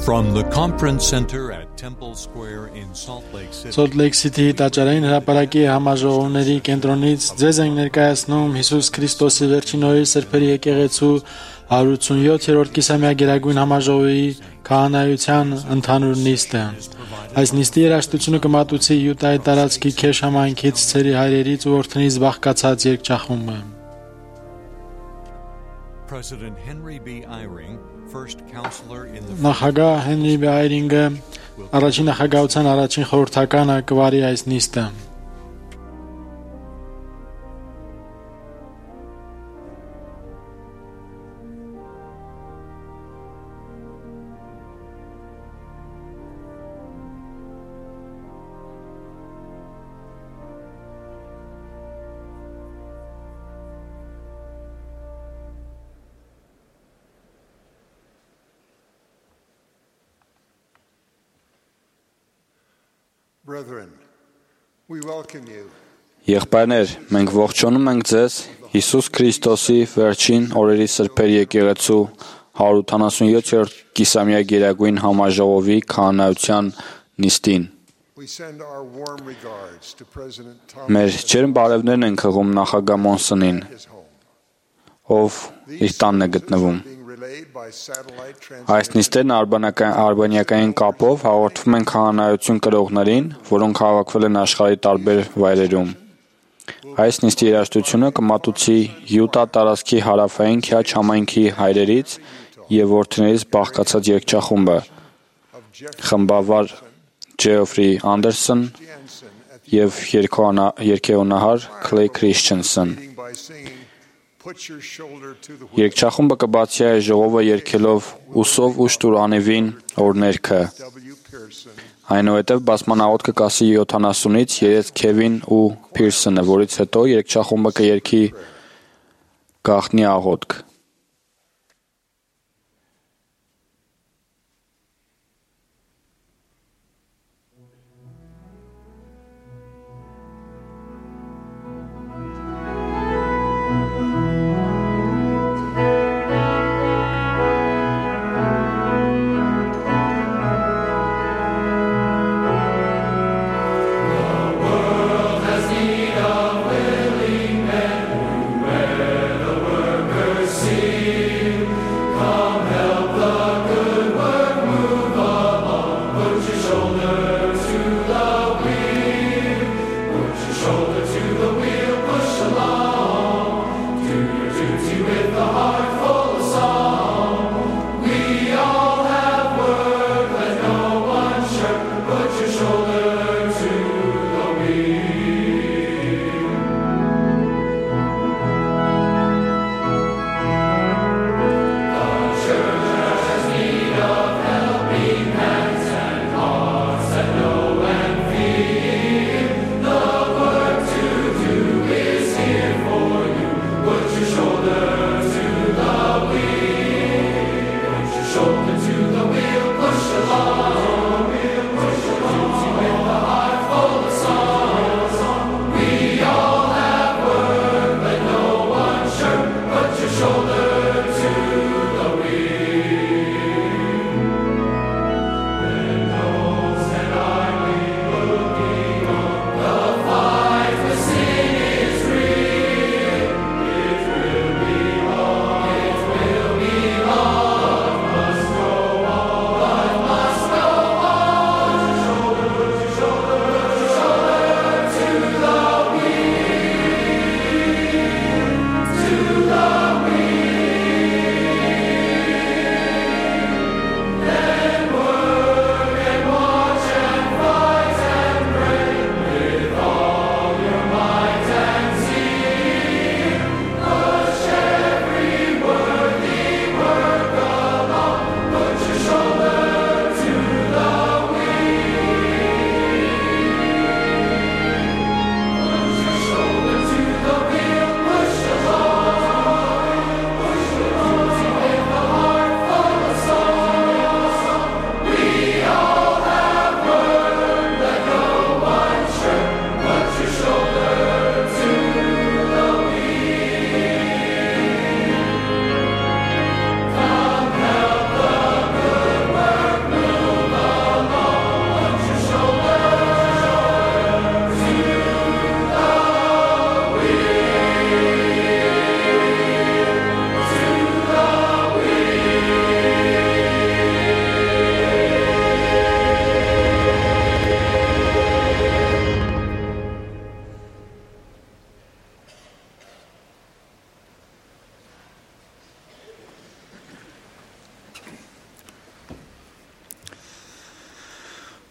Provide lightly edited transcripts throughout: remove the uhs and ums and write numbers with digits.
From the conference center at Temple Square in Salt Lake City. Salt Lake City տաճարային հրապարակի համաժողովների կենտրոնից ձեզ ենք ներկայացնում Հիսուս Քրիստոսի վերջին օրերի սրբերի եկեղեցու 187-րդ կիսամյա գերագույն համաժողովի քահանայության ընդհանուր նիստը։ Այս նիստի երաժշտությունը կմատուցի Յուտայի տարածքի Քեշ համայնքից ցերի հայրերից ու օրդնից բաղկացած երգչախումբը։ President Henry B. Eyring, first counselor in the Նախագահ Հենրի B. Այրինգը առաջին նախագահության առաջին խորհրդականը կվարի այս նիստը։ Brethren, we welcome you. Եղբայրներ, մենք ողջունում ենք ձեզ Հիսուս Քրիստոսի վերջին օրերի սրբերի եկեղեցու 187-րդ կիսամյա գերագույն համաժողովի քահանայության նիստին։ We send our warm regards to President Մեր Thomas ջերմ բարևներն ենք հղում նախագահ Մոնսոնին, at his home. ով իր տանն է գտնվում։ Being relayed by satellite Այս նիստերն արբանյակային կապով հաղորդվում են քահանայություն կրողներին, որոնք հավաքվել են աշխարհի տարբեր վայրերում։ Այս նիստի երաժշտությունը կմատուցի Յուտա տարածքի հարավային Քյաչ համայնքի հայրերից եւ որդիներից բաղկացած երգչախումբը, խմբավար Ջեոֆրի Անդերսոն եւ երգեհոնահար Քլեյ Քրիշչենսոն։ by singing Put your shoulder to the wheel. Երգչախումբը կբացի այս ժողովը երգելով ուսով ու շտուր անևին օրներքը։ W. Pearson Այնուհետև բասմանաղոտ կկասի 70-ից երեց Քևին ու Փիրսոնը, որից հետո երգչախումբը կերգի գաղտնի աղոթք։ Has need of willing men who bear the workers.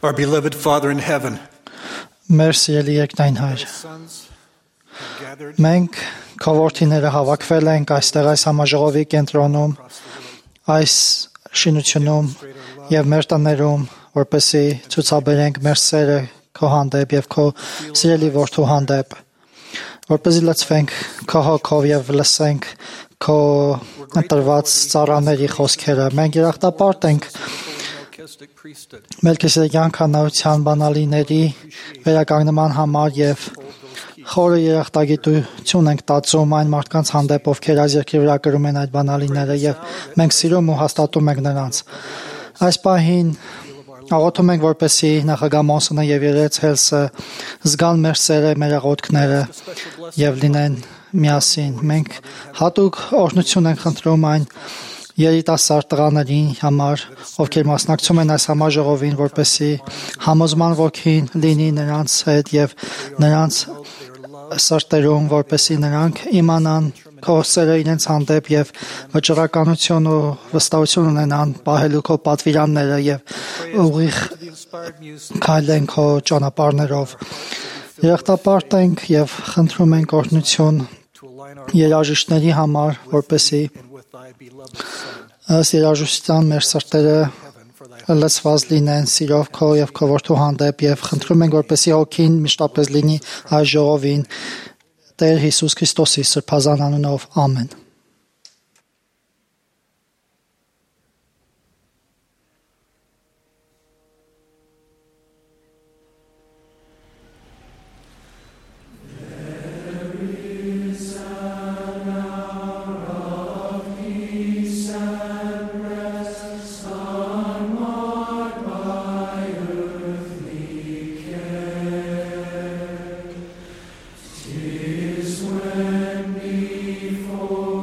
Our beloved Father in heaven, Մեր սիրելի երկնային Հայր, sons have gathered մենք քո որդիները հավաքվել ենք այստեղ այս համաժողովի կենտրոնում, այս շինությունում եւ մեր տներում, որպեսզի ցուցաբերենք մեր սերը քո հանդեպ եւ քո սիրելի որդու հանդեպ, որպեսզի լցվենք քո հոգով եւ լսենք քո ընտրված ծառաների խոսքերը։ Մենք երախտապարտ ենք Melchizedek priesthood. Մելքիսեդեկյան քահանայության բանալիների վերականգնման համար եւ խորը երախտագիտություն ենք տածում այն մարդկանց հանդեպ, ովքեր այս երկրի վրա կրում են այդ բանալիները եւ մենք սիրում ու հաստատում ենք նրանց։ Այս պահին աղոթում ենք, որպեսզի նախագահ Մոնսոնը եւ Երեց Հելսը զգան մեր սերը, մեր աղոթքները եւ լինեն միասին։ Մենք հատուկ օրհնություն ենք խնդրում այն երիտասարդ տղաներին համար, ովքեր մասնակցում են այս համաժողովին, որպեսզի համոզման ոգին լինի նրանց հետ եւ նրանց սրտերում, որպեսզի նրանք իմանան քո սերը իրենց հանդեպ եւ վճռականություն ու վստահություն ունենան պահելու քո պատվիրանները եւ ուղիղ քայլեն քո ճանապարհներով։ Երախտապարտ ենք եւ խնդրում ենք օրհնություն երաժիշտների համար, որպեսզի ըստ երաժշտության մեր սրտերը լցված լինեն սիրով քո եւ քո որդու հանդեպ եւ խնդրում ենք, որպեսզի հոգին միշտապես լինի այս ժողովին Տեր Հիսուս Քրիստոսի սրբազան անունով, ամեն։ When before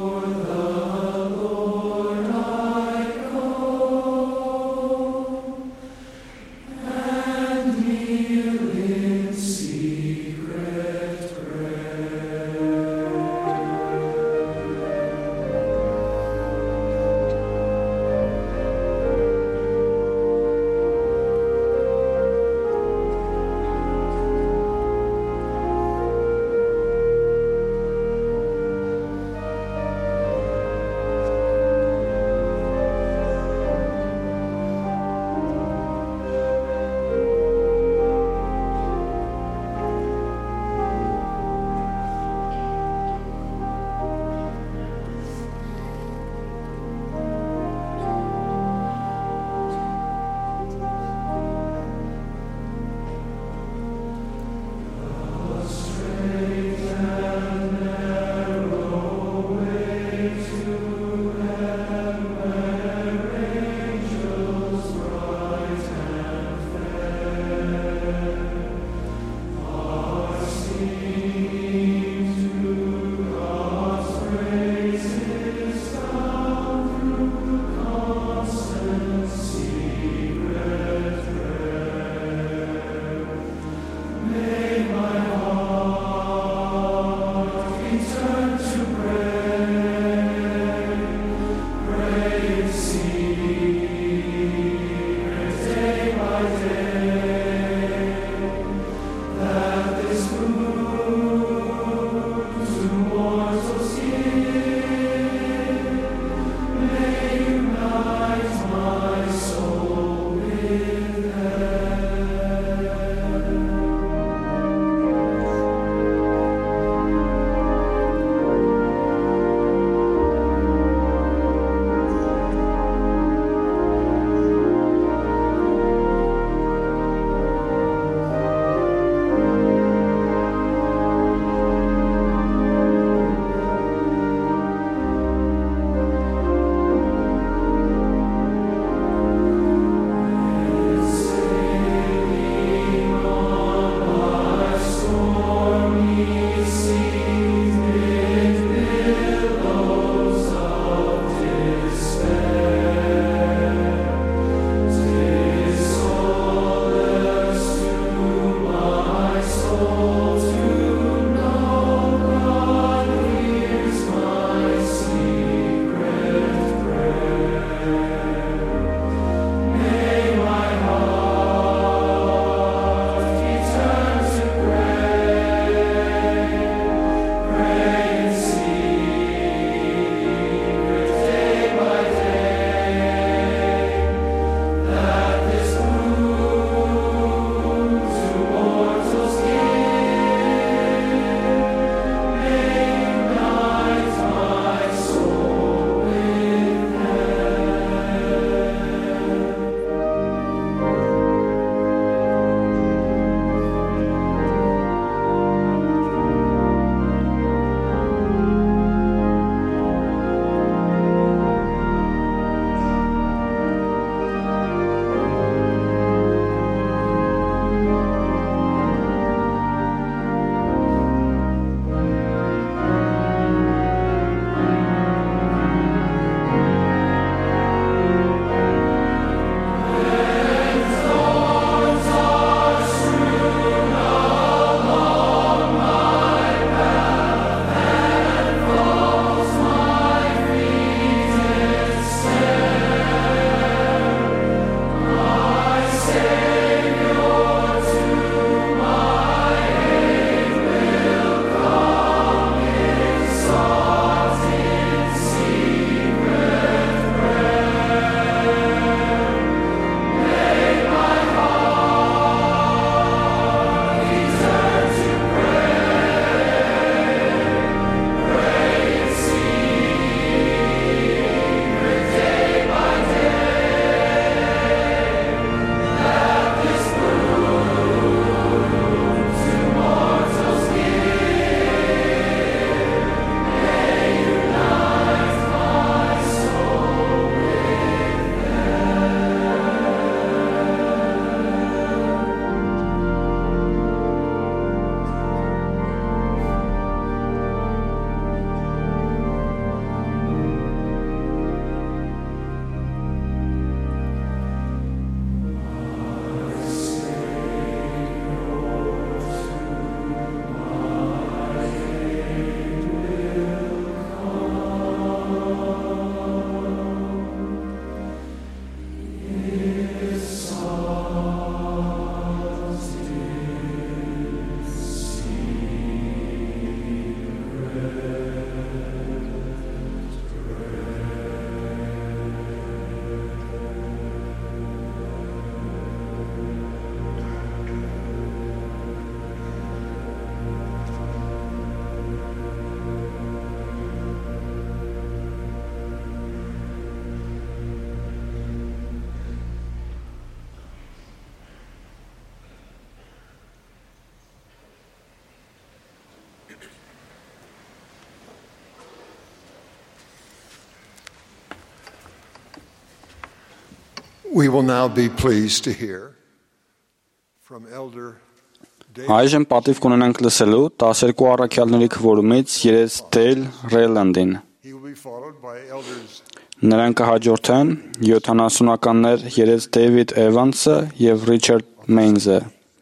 We will now be pleased to hear from Elder David. Այժմ պատիվ կունենանք լսելու 12 առաքյալների քվորումից երես Դեյլ Ռելանդին։ He will be followed by Elders Նրան կհաջորդեն 70-ականներ երես Դեյվիդ Էվանսը եւ Ռիչարդ Մեյնզը։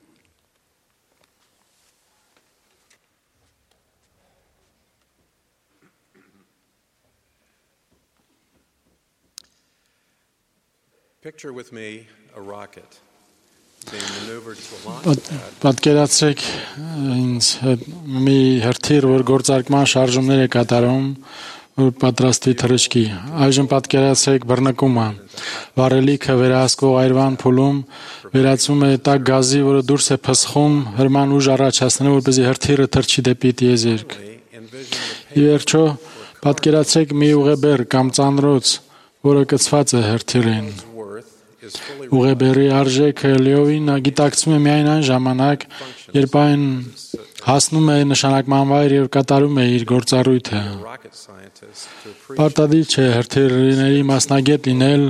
Picture with me a rocket being maneuvered to a launch pad. Պատկերացրեք ինձ մի հրթիռ, որ գործարկման շարժումներ է կատարում, որ պատրաստի թռիչքի։ Այժմ պատկերացրեք բռնկումը։ Վառելիքը վերահսկվող այրվան փուլում վերածում է տաք գազի, որը դուրս է փսխում, հրման ուժ առաջացնելով, որպեսզի հրթիռը թռչի դեպի տիեզերք։ Ի վերջո, պատկերացրեք մի ուղեբեռ կամ ծանրոց, որը կցված է հրթիռին։ Ուղեբեռի արժեքը լիովին գիտակցվում է միայն այն ժամանակ, երբ այն հասնում է նշանակման վայր եւ կատարում է իր գործառույթը։ Պարտադիր չէ հրթիռների մասնագետ լինել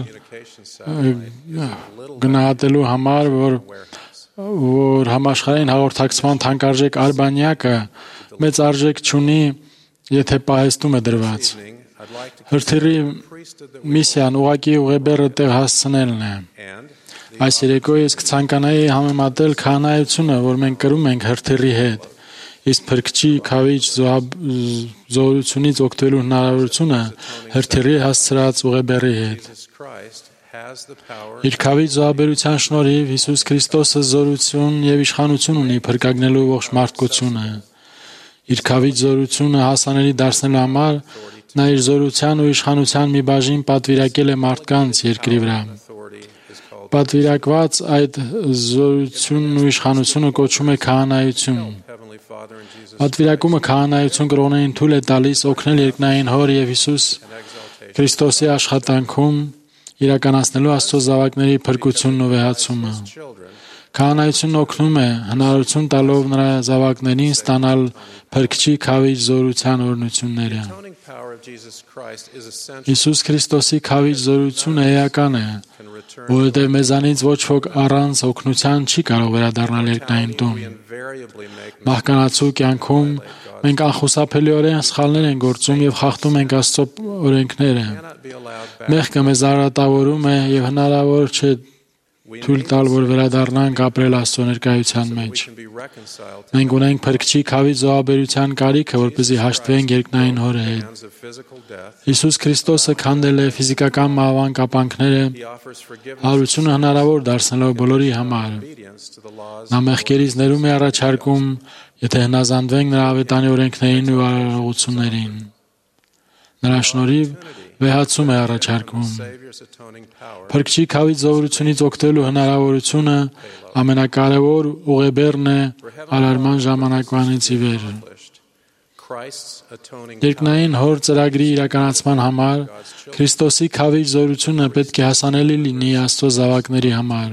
գնահատելու համար, որ համաշխարհային հաղորդակցման թանկարժեք արբանյակը մեծ արժեք չունի, եթե պահեստում է դրված։ Հրթիռի միսիան ուղղակի ուղեբեռը տեղ հասցնելն է։ Այս երեկո ես կցանկանայի համեմատել քահանայությունը, որ մենք կրում ենք հրթիռի հետ, իսկ փրկչի քավիչ զորությունից օգտվելու հնարավորությունը հրթիռի հասցրած ուղեբեռի հետ։ Իր քավիչ զոհաբերության շնորհիվ Հիսուս Քրիստոսը զորություն եւ իշխանություն ունի փրկագնելու ողջ մարդկությունը։ Իր քավիչ զորությունը հասանելի դարձնելու համար նա իր զորության ու իշխանության մի բաժին պատվիրակել է մարդկանց երկրի վրա։ Պատվիրակված այդ զորությունն ու իշխանությունը կոչվում է քահանայություն։ Պատվիրակումը քահանայություն կրողներին թույլ է տալիս օգնել երկնային Հոր եւ Հիսուս Քրիստոսի աշխատանքում իրականացնելու Աստծո զավակների փրկությունն ու վեհացումը։ Քահանայությունն օգնում է հնարավորություն տալով նրա զավակներին ստանալ փրկչի քավիչ զորության օրհնությունները։ Հիսուս Քրիստոսի քավիչ զորությունը էական է, որովհետև մեզանից ոչ ոք առանց օգնության չի կարող վերադառնալ երկնային տուն։ Մահկանացու կյանքում մենք անխուսափելիորեն սխալներ ենք գործում եւ խախտում ենք Աստծո օրենքները։ Մեղքը մեզ արատավորում է եւ հնարավոր չէ թույլ տալ, որ վերադառնանք ապրել Աստծո ներկայության մեջ։ Մենք ունենք փրկչի քավիչ զոհաբերության կարիքը, որպեսզի հաշտվենք երկնային Հորի հետ։ Հիսուս Քրիստոսը քանդել է ֆիզիկական մահվան կապանքները, հարությունը հնարավոր դարձնելով բոլորի համար։ Նա մեղքերից ներում է առաջարկում, եթե հնազանդվենք նրա ավետանի օրենքներին ու արարողություններին։ Նրա շնորհիվ վեհացում է առաջարկում։ Փրկչի քավիչ զորությունից օգտվելու հնարավորությունը ամենակարևոր ուղեբեռն է արարման ժամանակվանից ի վեր։ Երկնային Հոր ծրագրի իրականացման համար Քրիստոսի քավիչ զորությունը պետք է հասանելի լինի Աստծո զավակների համար։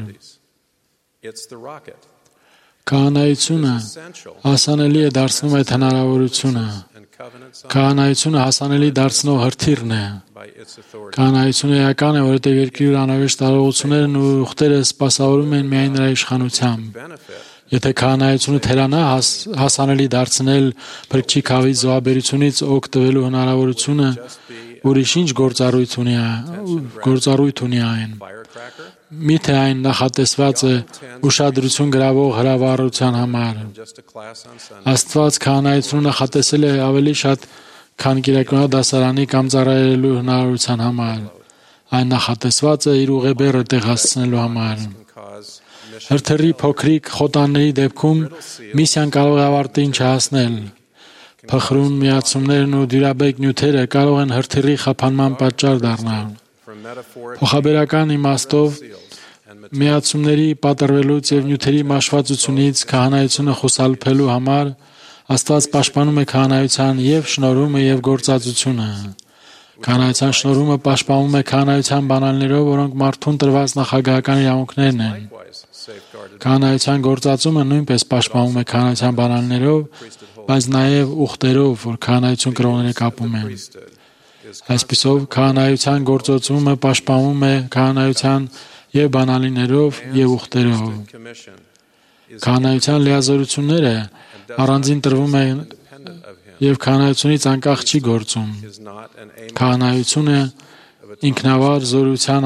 Քահանայությունը հասանելի է դարձնում այդ հնարավորությունը։ Քահանայությունը հասանելի դարձնող հրթիռն է։ Քահանայությունը էական է, որովհետև երկրի անհրաժեշտ տարողություններն ու ուխտերը սպասավորում են միայն նրա իշխանությամբ։ Եթե քահանայությունը թերանա հասանելի դարձնել փրկչի քավիչ զոհաբերությունից օգտվելու հնարավորությունը, ուրիշ ինչ գործառույթ ունի այն։ Միթե այն նախատեսված է ուշադրություն գրավող հրավառության համար։ Աստված քահանայությունը նախատեսել է ավելի շատ, քան կիրակոնյա դասարանի կամ ծառայելու հնարավորության համար։ Այն նախատեսված է իր ուղեբեռը տեղ հասցնելու համար։ Հրթիռի փոքրիկ խոտանների դեպքում միսիան կարող է ավարտին չհասնել։ Փխրուն միացումներն ու դյուրաբեկ նյութերը կարող են հրթիռի խափանման պատճառ դառնալ։ Փոխաբերական իմաստով միացումների պատրվելուց եւ նյութերի մաշվածությունից քահանայությունը խուսափելու համար Աստված պաշտպանում է քահանայության եւ շնորհումը եւ գործածությունը։ Քահանայության շնորհումը պաշտպանում է քահանայության բանալներով, որոնք մարդուն տրված նախագահական իրավունքներն են։ Քահանայության գործածումը նույնպես պաշտպանում է քահանայության բանալներով, բայց նաեւ ուխտերով, որ քահանայություն կրողները կապում են։ Այսպիսով քահանայության գործածումը պաշտպանում է քահանայության եւ բանալիներով եւ ուխտերով։ Քահանայության լիազորությունները առանձին տրվում են եւ քահանայությունից անկախ չի գործում։ Քահանայությունը ինքնավար զորության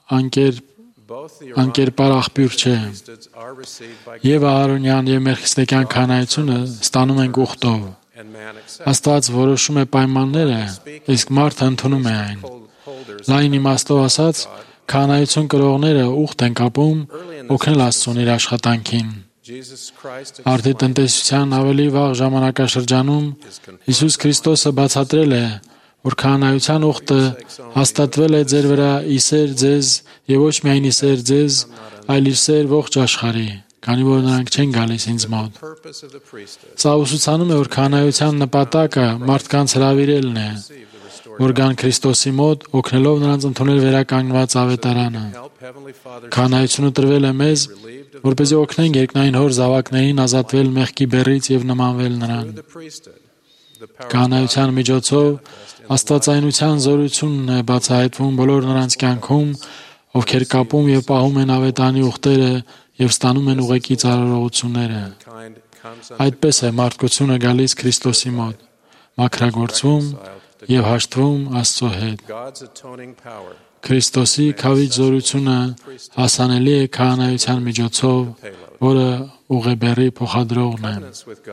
անկերպար աղբյուր չէ։ Եվ Ահարոնյան եւ Մելքիսեդեկյան քահանայությունը ստանում են ուխտով։ Աստված որոշում է պայմանները, իսկ մարդը ընդունում է այն։ Լայն իմաստով ասած, քահանայություն կրողները ուխտ են կապում օգնել Աստծուն իր աշխատանքին։ Արդի տնտեսության ավելի վաղ ժամանակաշրջանում Հիսուս Քրիստոսը բացատրել է, որ քահանայության ուխտը հաստատվել է ձեր վրա իսեր ձեզ եւ ոչ միայն իսեր ձեզ, այլ իսեր ողջ աշխարհի, քանի որ նրանք չեն գալիս ինձ մոտ։ Սա ուսուցանում է, որ քահանայության նպատակը մարդկանց հրավիրելն է, որ գան Քրիստոսի մոտ, օգնելով նրանց ընդունել վերականգնված ավետարանը։ Քահանայությունը տրվել է մեզ, որպեսզի օգնենք երկնային Հոր զավակներին ազատվել մեղքի բեռից եւ նմանվել նրան։ Քահանայության միջոցով աստվածայնության զորությունն է բացահայտվում բոլոր նրանց կյանքում, ովքեր կապում եւ պահում են ավետարանի ուխտերը եւ ստանում են ուղեկից արարողությունները։ Այդպես է մարդկությունը գալիս Քրիստոսի մոտ, մաքրագործվում եւ հաշտվում Աստծո հետ։ Քրիստոսի քավիճ զորությունը հասանելի է քահանայության միջոցով, որը ուղեբեռի փոխադրողն է։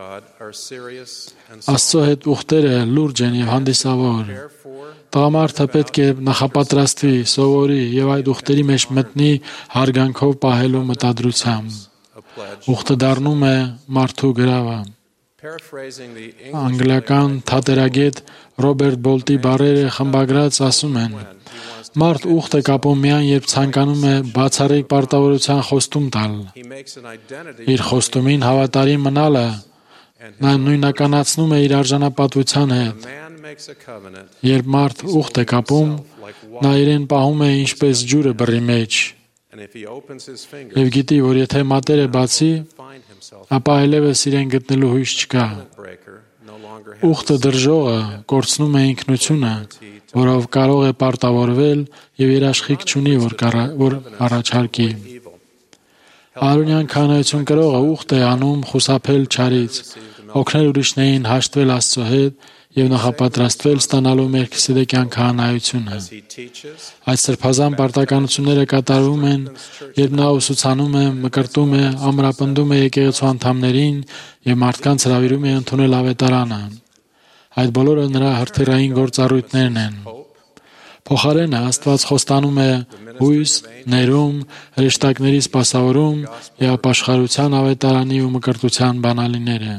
Աստծո հետ ուխտերը լուրջ են եւ հանդիսավոր։ Տղամարդը պետք է նախապատրաստվի, սովորի եւ այդ ուխտերի մեջ մտնի հարգանքով պահելու մտադրությամբ։ Ուխտը դառնում է մարդու գրավը։ Անգլիական թատերագետ Ռոբերտ Բոլտի բառերը խմբագրած ասում են. «Մարդ ուխտ է կապում միայն, երբ ցանկանում է բացառիկ պարտավորության խոստում տալ։ Իր խոստումին հավատարիմ մնալը նա նույնականացնում է իր արժանապատվության հետ։ Երբ մարդ ուխտ է կապում, նա իրեն պահում է ինչպես ջուրը բռի մեջ։ Եվ գիտի, որ եթե մատերը բացի, ապա այլևս իրեն գտնելու հույս չկա։ Ուխտը դրժողը կորցնում է ինքնությունը, որով կարող է պարտավորվել եւ երաշխիք չունի, որ առաջարկի։ Ահարոնյան քահանայություն կրողը ուխտ է անում խուսափել չարից, օգնել ուրիշներին հաշտվել Աստծո հետ եւ նախապատրաստվել ստանալու Մելքիսեդեկյան քահանայությունը։ Այդ սրբազան պարտականությունները կատարվում են, երբ նա ուսուցանում է, մկրտում է, ամրապնդում է եկեղեցու անդամներին եւ մարդկանց հրավիրում է ընդունել ավետարանը։ Այդ բոլորը նրա հրթիռային գործառույթներն են։ Փոխարենը Աստված խոստանում է հույս, ներում, հրեշտակների սպասավորում եւ ապաշխարության ավետարանի ու մկրտության բանալիները։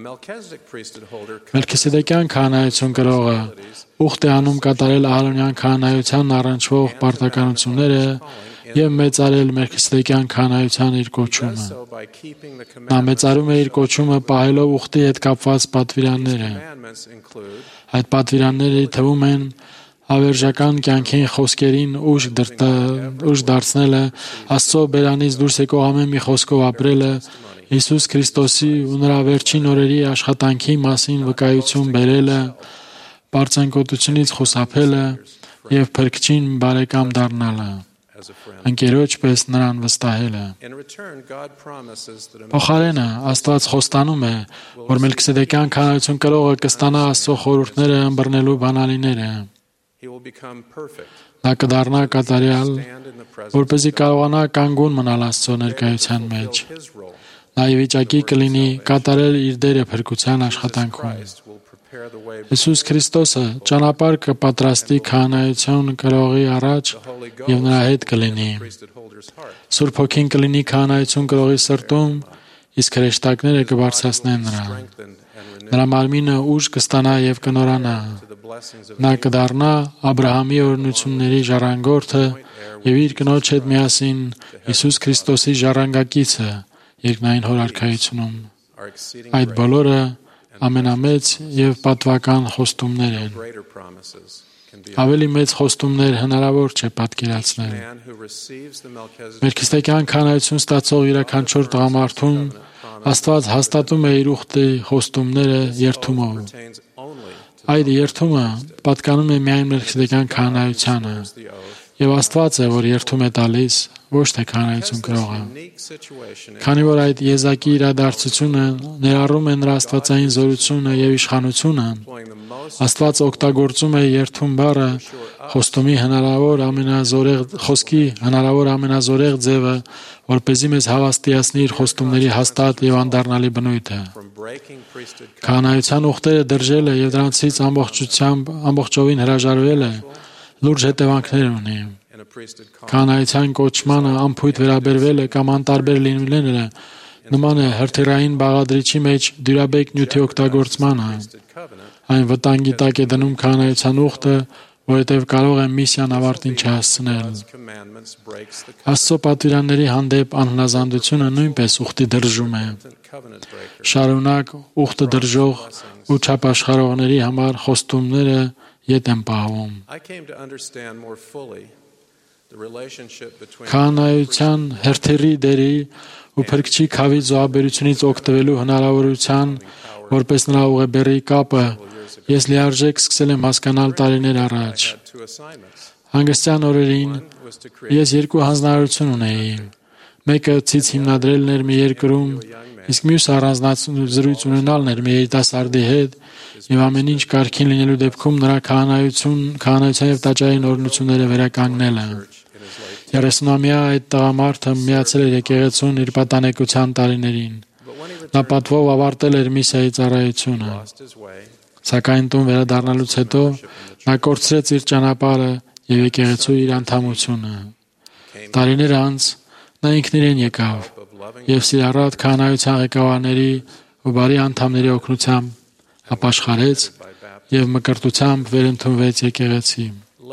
Մելքիսեդեկյան քահանայություն կրողը ուխտ է անում կատարել Ահարոնյան քահանայության առնչվող պարտականությունները եւ մեծարել Մելքիսեդեկյան քահանայության իր կոչումը։ Նա մեծարում է իր կոչումը պահելով ուխտի հետ կապված պատվիրանները։ Այդ պատվիրանների թվում են ավերժական կյանքին խոսքերին ուժ դարձնելը, Աստծո բերանից դուրս եկող ամեն մի խոսքով ապրելը, Հիսուս Քրիստոսի ու նրա վերջին օրերի աշխատանքի մասին վկայություն բերելը, պարծենկոտությունից խուսափելը եւ փրկչին բարեկամ դառնալը, ընկերոջ պես նրան վստահելը։ Փոխարենը Աստված խոստանում է, որ Մելքիսեդեկյան քահանայություն կրողը կստանա Աստծո խորհուրդները ըմբռնելու բանալիները։ Նա կդառնա կատարյալ, որպեսզի կարողանա կանգուն մնալ Աստծո ներկայության մեջ։ Նա ի վիճակի կլինի կատարել իր դերը փրկության աշխատանքում։ Հիսուս Քրիստոսը ճանապարհ կպատրաստի քահանայություն կրողի առաջ եւ նրա հետ կլինի։ Սուրբ Հոգին կլինի քահանայություն կրողի սրտում, իսկ հրեշտակները կբարձրացնեն նրան։ Նրա մարմինը ուժ կստանա եւ կնորանա։ Նա կդառնա Աբրահամի օրհնությունների ժառանգորդը եւ իր կնոջ հետ միասին Հիսուս Քրիստոսի ժառանգակիցը երկնային Հոր արքայությունում։ Այդ բոլորը ամենամեծ եւ պատվական խոստումներ են։ Ավելի մեծ խոստումներ հնարավոր չէ պատկերացնել։ Մելքիսեդեկյան քահանայություն ստացող յուրաքանչյուր տղամարդուն Աստված հաստատում է իր ուխտի խոստումները երդումով։ Այդ երդումը պատկանում է միայն Մելքիսեդեկյան քահանայությանը, Եվ Աստված է, որ երթում է տալիս, ոչ թե քահանայություն կրողը։ Քանի որ այդ եզակի իրադարձությունը ներառում է նրա աստվածային զորությունը եւ իշխանությունը, Աստված օգտագործում է երթում բառը խոսքի հնարավոր ամենազորեղ ձևը, որպեսզի մեզ հավաստիացնի իր խոստումների հաստատ եւ անդառնալի բնույթը։ Քահանայության ուխտերը դրժելը եւ դրանցից ամբողջովին հրաժարվել է լուրջ հետևանքներ ունի։ Քահանայության կոչմանը անփույթ վերաբերվելը կամ անտարբեր լինելը նման է հրթիռային բաղադրիչի մեջ դյուրաբեկ նյութի օգտագործմանը։ Այն վտանգի տակ է դնում քահանայության ուխտը, որովհետև կարող է միսիան ավարտին չհասցնել։ Աստծո պատվիրանների հանդեպ անհնազանդությունը նույնպես ուխտի դրժում է։ Շարունակ ուխտը դրժող ու չափաշխարողների համար խոստումները ետ են պահվում։ Քահանայության հրթիռի դերի ու փրկչի քավի զոհաբերությունից օգտվելու հնարավորության, որպես նրա ուղեբեռի կապը, ես լիարժեք սկսել եմ հասկանալ տարիներ առաջ։ Հանգստյան օրերին ես երկու հանձնարարություն ունեի։ Մեկը ցից հիմնադրելն էր մի երկրում, իսկ մյուսը առանձնազրույց ունենալն էր մի երիտասարդի հետ եւ ամեն ինչ կարգին լինելու դեպքում նրա քահանայության եւ տաճարային օրհնությունները վերականգնելը։ 30-ամյա այդ տղամարդը միացել էր եկեղեցուն իր պատանեկության տարիներին։ Նա պատվով ավարտել էր միսիայի ծառայությունը։ Սակայն տուն վերադառնալուց հետո նա կորցրեց իր ճանապարհը եւ եկեղեցու իր անդամությունը։ Տարիներ անց նա ինքն իրեն եկավ եւ սիրառատ քահանայության ղեկավարների ու բարի անդամների օգնությամբ ապաշխարեց եւ մկրտությամբ վերընդունվեց եկեղեցի։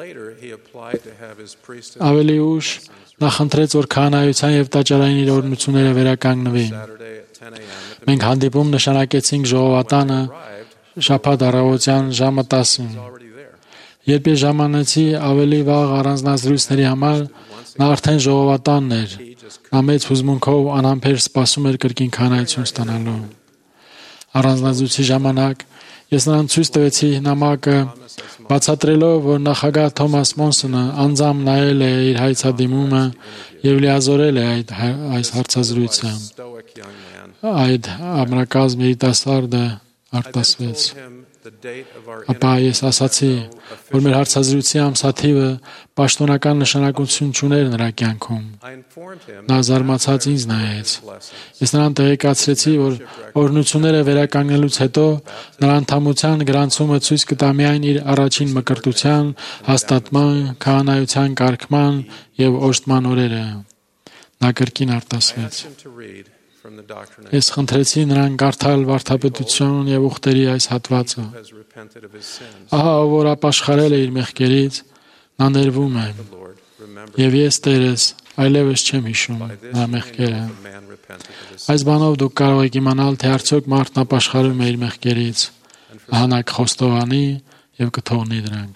Ավելի ուշ նա խնդրեց, որ քահանայության եւ տաճարային իր օրհնությունները վերականգնվին։ Մենք հանդիպում նշանակեցինք ժողովատանը շաբաթ առավոտյան ժամը 10-ին։ Երբ ես ժամանեցի ավելի վաղ առանձնազրույցների համար, նա արդեն ժողովատանն էր։ Նա մեծ հուզմունքով անհամբեր սպասում էր կրկին քահանայություն ստանալու։ Առանձնազրույցի ժամանակ ես նրան ցույց տվեցի նամակը, բացատրելով, որ նախագահ Թոմաս Մոնսոնը անձամբ նայել է իր հայցադիմումը եւ լիազորել է այս հարցազրույցը։ Այդ ամրակազմ երիտասարդը արտասվեց։ Ապա ես ասացի, որ մեր հարցազրույցի ամսաթիվը պաշտոնական նշանակություն չուներ նրա կյանքում։ Նա զարմացած ինձ նայեց։ Ես նրան տեղեկացրեցի, որ օրհնությունները վերականգնելուց հետո նրա անդամության գրանցումը ցույց կտա միայն իր առաջին մկրտության, հաստատման, քահանայության կարգման եւ օժտման օրերը։ Նա կրկին արտասվեց։ Ես խնդրեցի նրան կարդալ վարդապետություն եւ ուխտերի այս հատվածը։ Ահա որ ապաշխարել է իր մեղքերից, նա ներվում է։ Եւ ես Տերես այլևս չեմ հիշում նրա մեղքերը։ Այս բանով դուք կարող եք իմանալ, թե արդյոք մարդն ապաշխարում է իր մեղքերից։ Ահա նա կխոստովանի եւ կթողնի դրանք։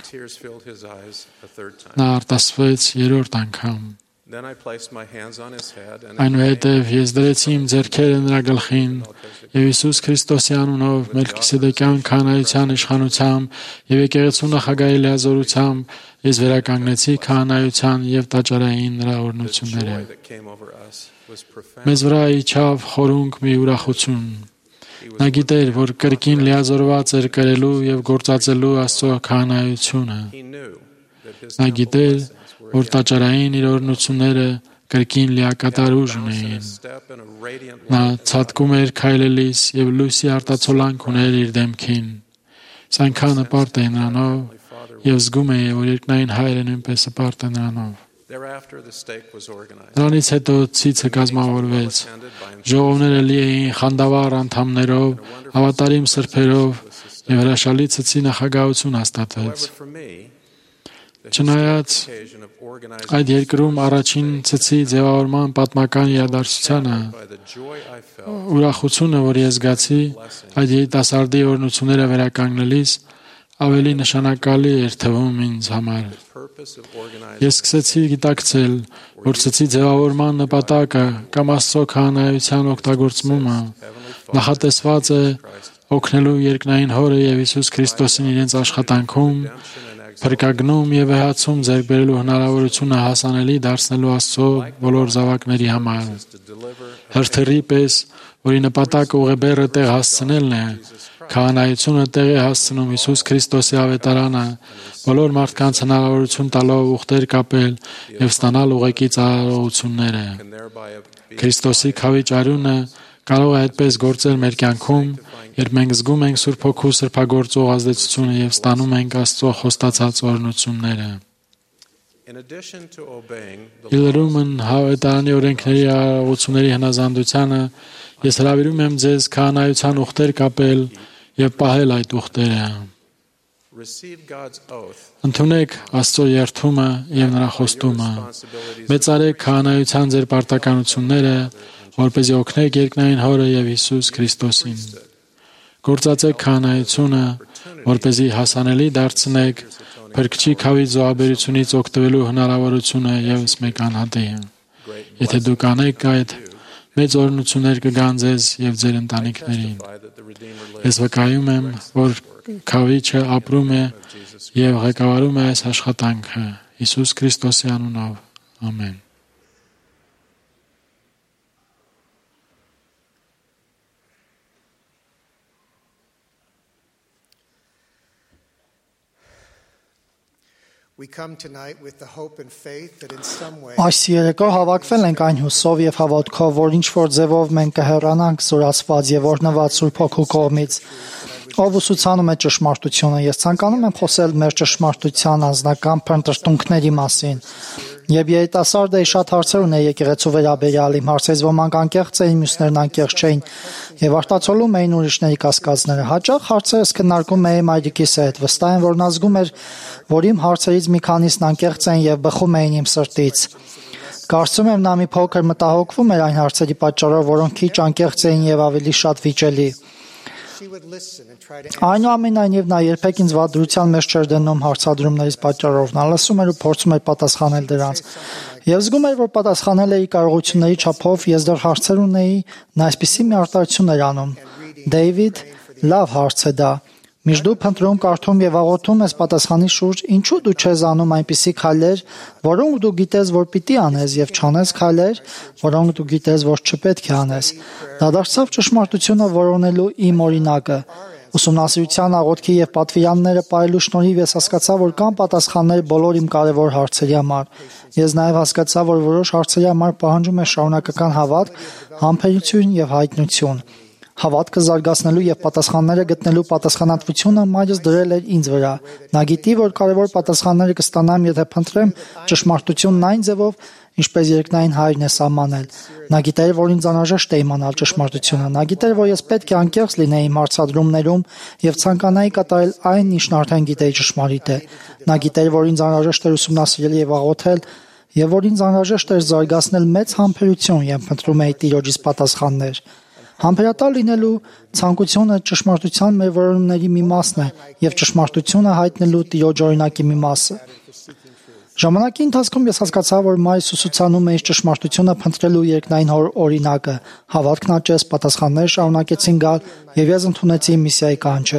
Նա արտասվեց երրորդ անգամ։ Այնուհետև ես դրեցի իմ ձեռքերը նրա գլխին եւ Հիսուս Քրիստոսի անունով Մելքիսեդեկյան քահանայության իշխանությամբ եւ եկեղեցու նախագահի լիազորությամբ ես վերականգնեցի քահանայության եւ տաճարային նրա օրհնությունները։ Մեզ վրա իջավ խորունկ մի ուրախություն։ Նա գիտեր, որ կրկին լիազորված էր կրելու եւ գործածելու Աստծո քահանայությունը։ Նա գիտեր, որ տաճարային իր օրհնությունները կրկին լիակատար ուժ ունեին։ Նա ցատկում էր քայլելիս եւ լույսի արտացոլանք ուներ իր դեմքին։ Սա այնքան հպարտ է նրանով եւ զգում է, որ երկնային հայրը նույնպես հպարտ է նրանով։ Դրանից հետո ցիցը կազմավորվեց։ Ժողովները լի էին խանդավառ անդամներով, հավատարիմ սրբերով եւ հրաշալի ցցի նախագահություն հաստատվեց։ Չնայած այդ երկրում առաջին ցցի ձևավորման պատմական իրադարձությանը, ուրախությունը, որ ես զգացի այդ երիտասարդի օրհնությունները վերականգնելիս, ավելի նշանակալի էր թվում ինձ համար։ Ես սկսեցի գիտակցել, որ ցցի ձևավորման նպատակը կամ Աստծո քահանայության օգտագործումը նախատեսված է օգնելու երկնային Հորը եւ Հիսուս Քրիստոսին իրենց աշխատանքում փրկագնում եւ վեհացում ձեռք բերելու հնարավորությունը հասանելի դարձնելու Աստծո բոլոր զավակների համար։ Հրթիռի պես, որի նպատակը ուղեբեռը տեղ հասցնելն է, քահանայությունը տեղ է հասցնում Հիսուս Քրիստոսի ավետարանը, բոլոր մարդկանց հնարավորություն տալով ուխտեր կապել եւ ստանալ ուղեկի ծառայությունները։ Քրիստոսի քավիճարությունը կարող է այդպես գործել մեր կյանքում, երբ մենք զգում ենք Սուրբ Հոգու սրբագործող ազդեցությունը եւ ստանում ենք Աստծո խոստացած օրհնությունները։ Ելրումն հավետարանի օրենքների արարողությունների հնազանդությանը ես հրավիրում եմ ձեզ քահանայության ուխտեր կապել եւ պահել այդ ուխտերը։ Ընդունեք Աստծո երդումը եւ նրա խոստումը։ Մեծարեք քահանայության ձեր պարտականությունները, որպեսզի օգնեք երկնային Հորը եւ Հիսուս Քրիստոսին։ Գործածեք քահանայությունը, որպեսզի հասանելի դարձնեք Փրկչի քավի զոհաբերությունից օգտվելու հնարավորությունը եւս մեկ անհատի։ Եթե դուք անեք այդ, մեծ օրհնություններ կգան ձեզ եւ ձեր ընտանիքներին։ Ես վկայում եմ, որ քավիչը ապրում է եւ ղեկավարում է այս աշխատանքը Հիսուս Քրիստոսի անունով։ Ամեն։ Այս երեկո հավաքվել ենք այն հուսով եւ հավատքով, որ ինչ-որ ձևով մենք կհեռանանք զորացված եւ օրհնված Սուրբ Հոգու կողմից, ով ուսուցանում է ճշմարտությունը։ Ես ցանկանում եմ խոսել մեր ճշմարտության անձնական փնտրտունքների մասին։ Եվ երիտասարդը շատ հարցեր ունի եկեղեցու վերաբերյալ, իմ հարցերից ոմանք անկեղծ էին, մյուսներն անկեղծ չէին եւ արտացոլում էին ուրիշների կասկածները։ Հաճախ հարցերս քննարկում էի մայրիկիս հետ, վստահ եմ, որ նա զգում էր, որ իմ հարցերից մի քանիսն անկեղծ էին եւ բխում էին իմ սրտից։ Կարծում եմ, նա մի փոքր մտահոգվում էր այն հարցերի պատճառով, որոնք քիչ անկեղծ էին եւ ավելի շատ վիճելի։ Այնուամենայնիվ նա երբեք ինձ վատդրության մեջ չէր դնում հարցադրումներից պատճառով։ Նա լսում էր ու փորձում էր պատասխանել դրանց։ Եվ զգում էր, որ պատասխանել էի կարողությունների չափով, ես դեռ հարցեր ունեի, նա այսպիսի մի արտահայտություն էր անում. «Դեյվիդ, լավ հարց է դա։ Միշտ դու փնտրում, կարդում եւ աղոթում ես պատասխանի շուրջ, ինչու դու չես անում այնպիսի քայլեր, որոնք դու գիտես, որ պիտի անես, եւ չանես քայլեր, որոնք դու գիտես, որ չպետք է անես»։ Դա դարձավ ճշմարտությունը որոնելու իմ օրինակը։ Ուսումնասիրության, աղոթքի եւ պատվիրանները պարելու շնորհիվ ես հասկացա, որ կան պատասխաններ բոլոր իմ կարևոր հարցերի համար։ Ես նաեւ հասկացա, որ որոշ հարցերի համար պահանջում է շարունակական հավատք, համբերություն եւ հայտնություն։ Հավատքը զարգացնելու եւ պատասխանները գտնելու պատասխանատվությունը մայրս դրել էր ինձ վրա։ Նա գիտի, որ կարևոր պատասխանները կստանամ, եթե փնտրեմ ճշմարտությունն այն ձևով, ինչպես երկնային Հայրն է սահմանել։ Նա գիտեր, որ ինձ անհրաժեշտ է իմանալ ճշմարտությունը։ Նա գիտեր, որ ես պետք է անկեղծ լինեի իմ հարցադրումներում եւ ցանկանայի կատարել այն, ինչն արդեն գիտեի ճշմարիտ է։ Նա գիտեր, որ ինձ անհրաժեշտ էր ուսումնասիրել եւ աղոթել, եւ որ ինձ անհրաժեշտ էր զարգացնել մեծ համբերություն եւ փնտրում էի Տիրոջից պատասխաններ։ Համբերատար լինելու ցանկությունը ճշմարտության մեր որոնումների մի մասն է եւ ճշմարտությունը հայտնելու Տիրոջ օրինակի մի մասը։ Ժամանակի ընթացքում ես հասկացա, որ մայրս ուսուցանում է ճշմարտությունը փնտրելու երկնային օրինակը։ Հավատքն աճեց, պատասխաններ շարունակեցին գալ եւ ես ընդունեցի իմ միսիայի կանչը։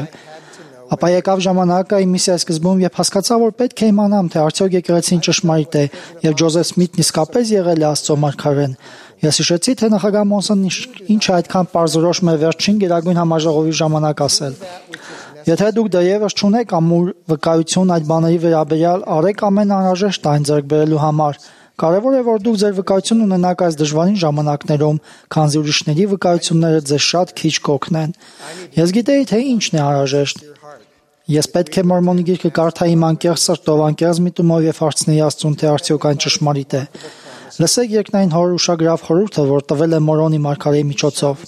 Ապա եկավ ժամանակը իմ միսիայի սկզբում, երբ հասկացա, որ պետք է իմանամ, թե արդյոք եկեղեցին ճշմարիտ է եւ Ջոզեֆ Սմիթն իսկապես եղել է Աստծո մարգարեն։ Ես հիշեցի, թե նախագահ Մոնսոնն ինչ է այդքան պարզորոշ մեր վերջին գերագույն համաժողովի ժամանակ ասել. Եթե դուք դեռևս չունեք ամուր վկայություն այդ բաների վերաբերյալ, արեք ամեն անհրաժեշտ այն ձեռք բերելու համար։ Կարևոր է, որ դուք ձեր վկայություն ունենաք այս դժվարին ժամանակներում, քանզի ուրիշների վկայությունները ձեզ շատ քիչ կօգնեն։ Ես գիտեի, թե ինչն է անհրաժեշտ։ Ես պետք է Մորմոնի գիրքը կարդայի իմ անկեղծ սրտով, անկեղծ միտումով եւ հարցնեի Աստծուն, թե արդյոք այն ճշմարիտ է։ Լսեք երկնային Հոր ուշագրավ խորհուրդը, որ տվել է Մորոնի մարգարեի միջոցով։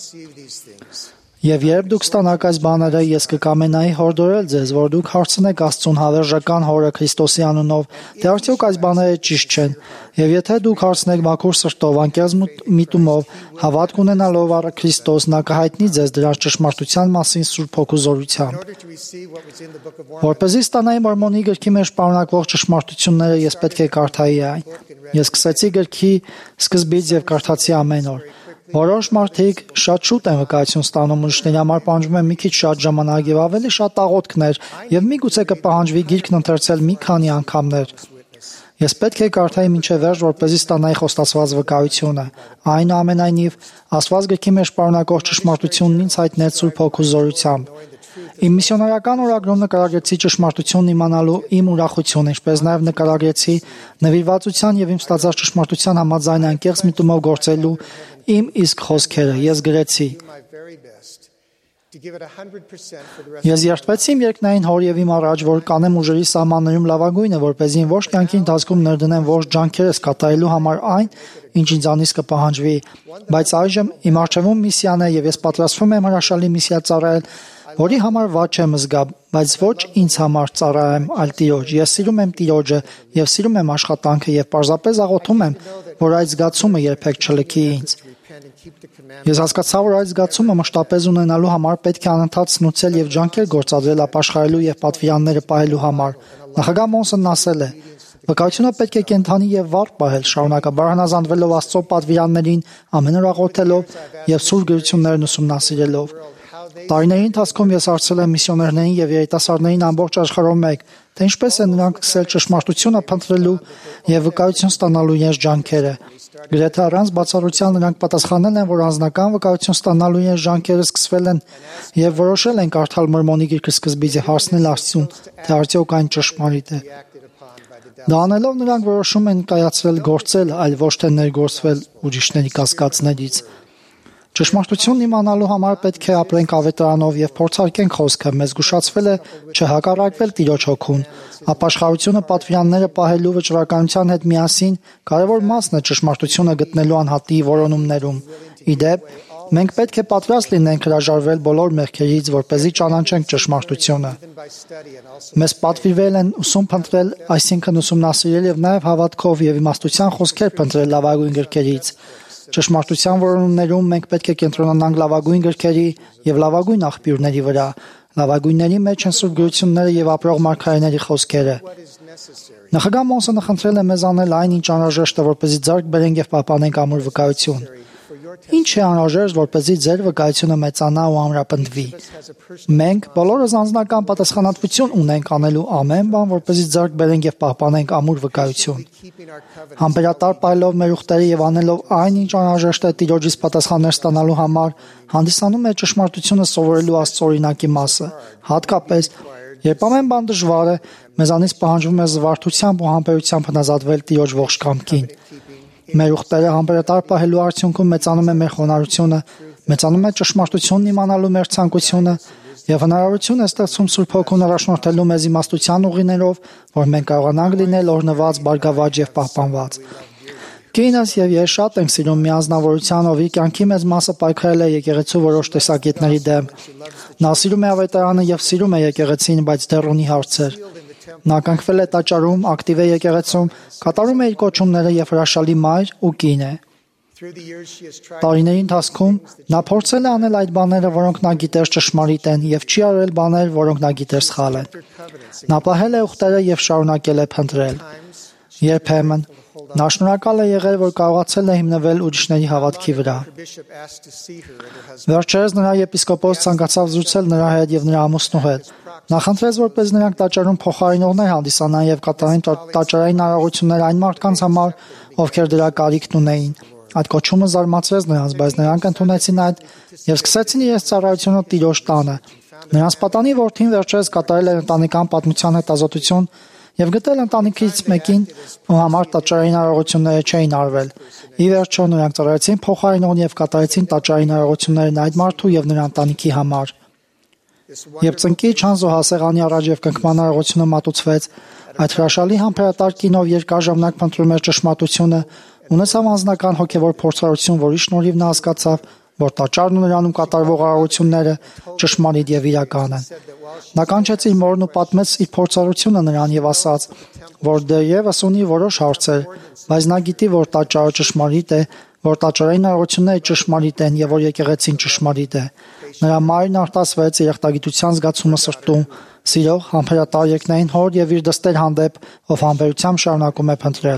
Եվ երբ դուք ստանաք այս բաները, ես կկամենայի հորդորել ձեզ, որ դուք հարցնեք Աստծուն հավերժական Հորը Քրիստոսի անունով, թե արդյոք այս բաները ճիշտ չեն։ Եվ եթե դուք հարցնեք մաքուր սրտով, անկեղծ միտումով, հավատք ունենալով առ Քրիստոս, նա կհայտնի ձեզ դրանց ճշմարտության մասին Սուրբ Հոգու զորությամբ։ Որպեսզի ստանայի Մորմոնի գրքի մեջ պարունակվող ճշմարտությունները, ես պետք է կարդայի այն։ Ես սկսեցի գրքի սկզբից եւ կարդացի ամեն օր։ Որոշ մարդիկ շատ շուտ են վկայություն ստանում, ուրիշների համար պահանջվում է մի քիչ շատ ժամանակ եւ ավելի շատ աղոթքներ, եւ միգուցե կպահանջվի գիրքն ընթերցել մի քանի անգամներ։ Ես պետք է կարդայի մինչև վերջ, որպեսզի ստանայի խոստացված վկայությունը։ Այնուամենայնիվ, Աստված գրքի մեջ պարունակող ճշմարտությունն ինձ հայտնեց Սուրբ Հոգու զորությամբ։ Իմ միսիոնարական օրագրում նկարագրեցի ճշմարտությունն իմանալու իմ ուրախությունը, ինչպես նաև նկարագրեցի նվիրվածության եւ իմ ստացած ճշմարտության համաձայն անկեղծ միտումով գործելու իմ իսկ խոսքերը։ Ես գրեցի. Ես երդվեցի իմ երկնային հոր եւ իմ առաջ, որ կանեմ ուժերի սահմաններում լավագույնը, որպեսզի ոչ կյանքի ընթացքում ներդնեմ ոչ ջանքերս կատարելու համար այն, ինչ ինձանից կպահանջվի, բայց այժմ իմ առջևում միսիան է եւ ես պատրաստվում եմ հրաշալի միսիա ծառայել, որի համար վատ չեմ զգա, բայց ոչ ինձ համար ծառայեմ, այլ Տիրոջ։ Ես սիրում եմ Տիրոջը եւ սիրում եմ աշխատանքը եւ պարզապես աղոթում եմ, որ այդ զգացումը երբեք չլքի ինձ։ Ես հասկացա, որ այդ զգացումը մշտապես ունենալու համար պետք է անընդհատ սնուցել եւ ջանքեր գործադրել ապաշխարելու եւ պատվիրանները պահելու համար։ Նախագահ Մոնսոնն ասել է. վկայությունը պետք է կենթանի եւ վառ պահել, շարունակաբար հնազանդվելով Աստծո պատվիրաններին, ամեն օր աղոթելով եւ սուրբ գրություններն ուսումնասիրելով։ Տարիների ընթացքում ես հարցրել եմ միսիոներներին եւ երիտասարդներին ամբողջ աշխարհում մեկ, թե ինչպես են նրանք սկսել ճշմարտությունը փնտրելու եւ վկայություն ստանալու իրենց ջանքերը։ Գրեթե առանց բացառության նրանք պատասխանել են, որ անձնական վկայություն ստանալու իրենց ջանքերը սկսվել են եւ որոշել են կարդալ Մորմոնի գիրքը սկզբից եւ հարցնել Աստծուն, թե արդյոք այն ճշմարիտ է։ Դա անելով նրանք որոշում են կայացրել գործել, այլ ոչ թե ներգործվել ուրիշների կասկածներից։ Ճշմարտությունն իմանալու համար պետք է ապրենք ավետարանով եւ փորձարկենք խոսքը, մեզ զգուշացվել է չհակառակվել Տիրոջ հոգուն։ Ապաշխարությունը պատվիրանները պահելու վճռականության հետ միասին կարևոր մասն է ճշմարտությունը գտնելու անհատի որոնումներում։ Իդեպ, մենք պետք է պատրաստ լինենք հրաժարվել բոլոր մեղքերից, որպեսզի ճանաչենք ճշմարտությունը։ Մեզ պատվիրվել են ուսում փնտրել, այսինքն ուսումնասիրել եւ նաեւ հավատքով եւ իմաստության խոսքեր փնտրել լավագույն գրքերից։ Ճշմարտության որոնումներում մենք պետք է կենտրոնանանք լավագույն գրքերի եւ լավագույն աղբյուրների վրա։ Լավագույնների մեջ են սուրբ գրությունները եւ ապրող մարգարեների խոսքերը։ Նախագահ Մոնսոնը խնդրել է մեզ անել այն, ինչ անհրաժեշտ է, որպեսզի ձեռք բերենք եւ պահպանենք ամուր վկայություն։ Ինչ է անհրաժեշտ, որպեսզի ձեր վկայությունը մեծանա ու ամրապնդվի։ Մենք բոլորս անձնական պատասխանատվություն ունենք անելու ամեն բան, որպեսզի ձեռք բերենք եւ պահպանենք ամուր վկայություն։ Համբերատար պահելով մեր ուխտերը եւ անելով այն, ինչ անհրաժեշտ է Տիրոջից պատասխաններ ստանալու համար, հանդիսանում է ճշմարտությունը սովորելու Աստծո օրինակի մասը։ Հատկապես, երբ ամեն բան դժվար է, մեզանից պահանջվում է զվարթությամբ ու համբերությամբ հնազանդվել Տիրոջ ողջ կամքին։ Մեր ուխտերը համբերատար պահելու արդյունքում մեծանում է մեր խոնարհությունը, մեծանում է ճշմարտությունն իմանալու մեր ցանկությունը եւ հնարավորություն է ստեղծում Սուրբ Հոգուն առաջնորդելու մեզ իմաստության ուղիներով, որ մենք կարողանանք լինել օրհնված, բարգավաճ եւ պահպանված։ Կինս եւ ես շատ ենք սիրում մի անձնավորության, ով իր կյանքի մեծ մասը պայքարել է եկեղեցու որոշ տեսակետների դեմ։ Նա սիրում է ավետարանը եւ սիրում է եկեղեցին, բայց դեռ ունի հարցեր։ Նա կանգնել է տաճարում, ակտիվ է եկեղեցում, կատարում է իր կոչումները եւ հրաշալի մայր ու կին է։ Տարիների ընթացքում նա փորձել է անել այդ բաները, որոնք նա գիտեր ճշմարիտ են, եւ չի արել բաներ, որոնք նա գիտեր սխալ են։ Նա պահել է ուխտերը եւ շարունակել է փնտրել։ Երբեմն նա շնորհակալ է եղել, որ կարողացել է հիմնվել ուրիշների հավատքի վրա։ Վերջերս նրա եպիսկոպոս ցանկացավ զրուցել նրա հետ եւ նրա ամուսնու հետ։ Նա խնդրեց, որպես նրանք տաճարում փոխարինողներ հանդիսանան եւ կատարեն տաճարային արարողություններ այն մարդկանց համար, ովքեր դրա կարիքն ունեին։ Այդ կոչումը զարմացրեց նրանց, բայց նրանք ընդունեցին այդ եւ սկսեցին իրենց ծառայությունը Տիրոջ տանը։ Նրանց պատանի որդին վերջերս կատարել էր ընտանեկան պատմության հետազոտություն եւ գտել ընտանիքից մեկին, ում համար տաճարային արարողությունները չէին արվել։ Ի վերջո նրանք ծառայեցին փոխարինողն եւ կատարեցին տաճարային արարողություններն այդ մարդու եւ նրա ընտանիքի համար։ Երբ ծնկի չանզոհասեղանի առաջ եւ կնքման արարողությունը մատուցվեց, այդ հրաշալի համբերատար կինով երկար ժամանակ փնտրում էր ճշմարտությունը, ունեցավ անձնական հոգեվոր փորձառություն, որի շնորհիվ նա հասկացավ, որ տաճարն ու նրանում կատարվող արարողությունները ճշմարիտ եւ իրական են։ Նա կանչեց իր մորն ու պատմեց իր փորձառությունը նրան եւ ասաց, որ դեռևս ունի որոշ հարցեր, բայց նա գիտի, որ տաճարը ճշմարիտ է, որ տաճարային արարողությունները ճշմարիտ են եւ որ եկեղեցին ճշմարիտ է։ Նրա մայրն արտասվեց երախտագիտության զգացումը սրտում, սիրող, համբերատար երկնային հոր եւ իր դստեր հանդեպ, ով համբերությամբ շարունակում է փնտրել։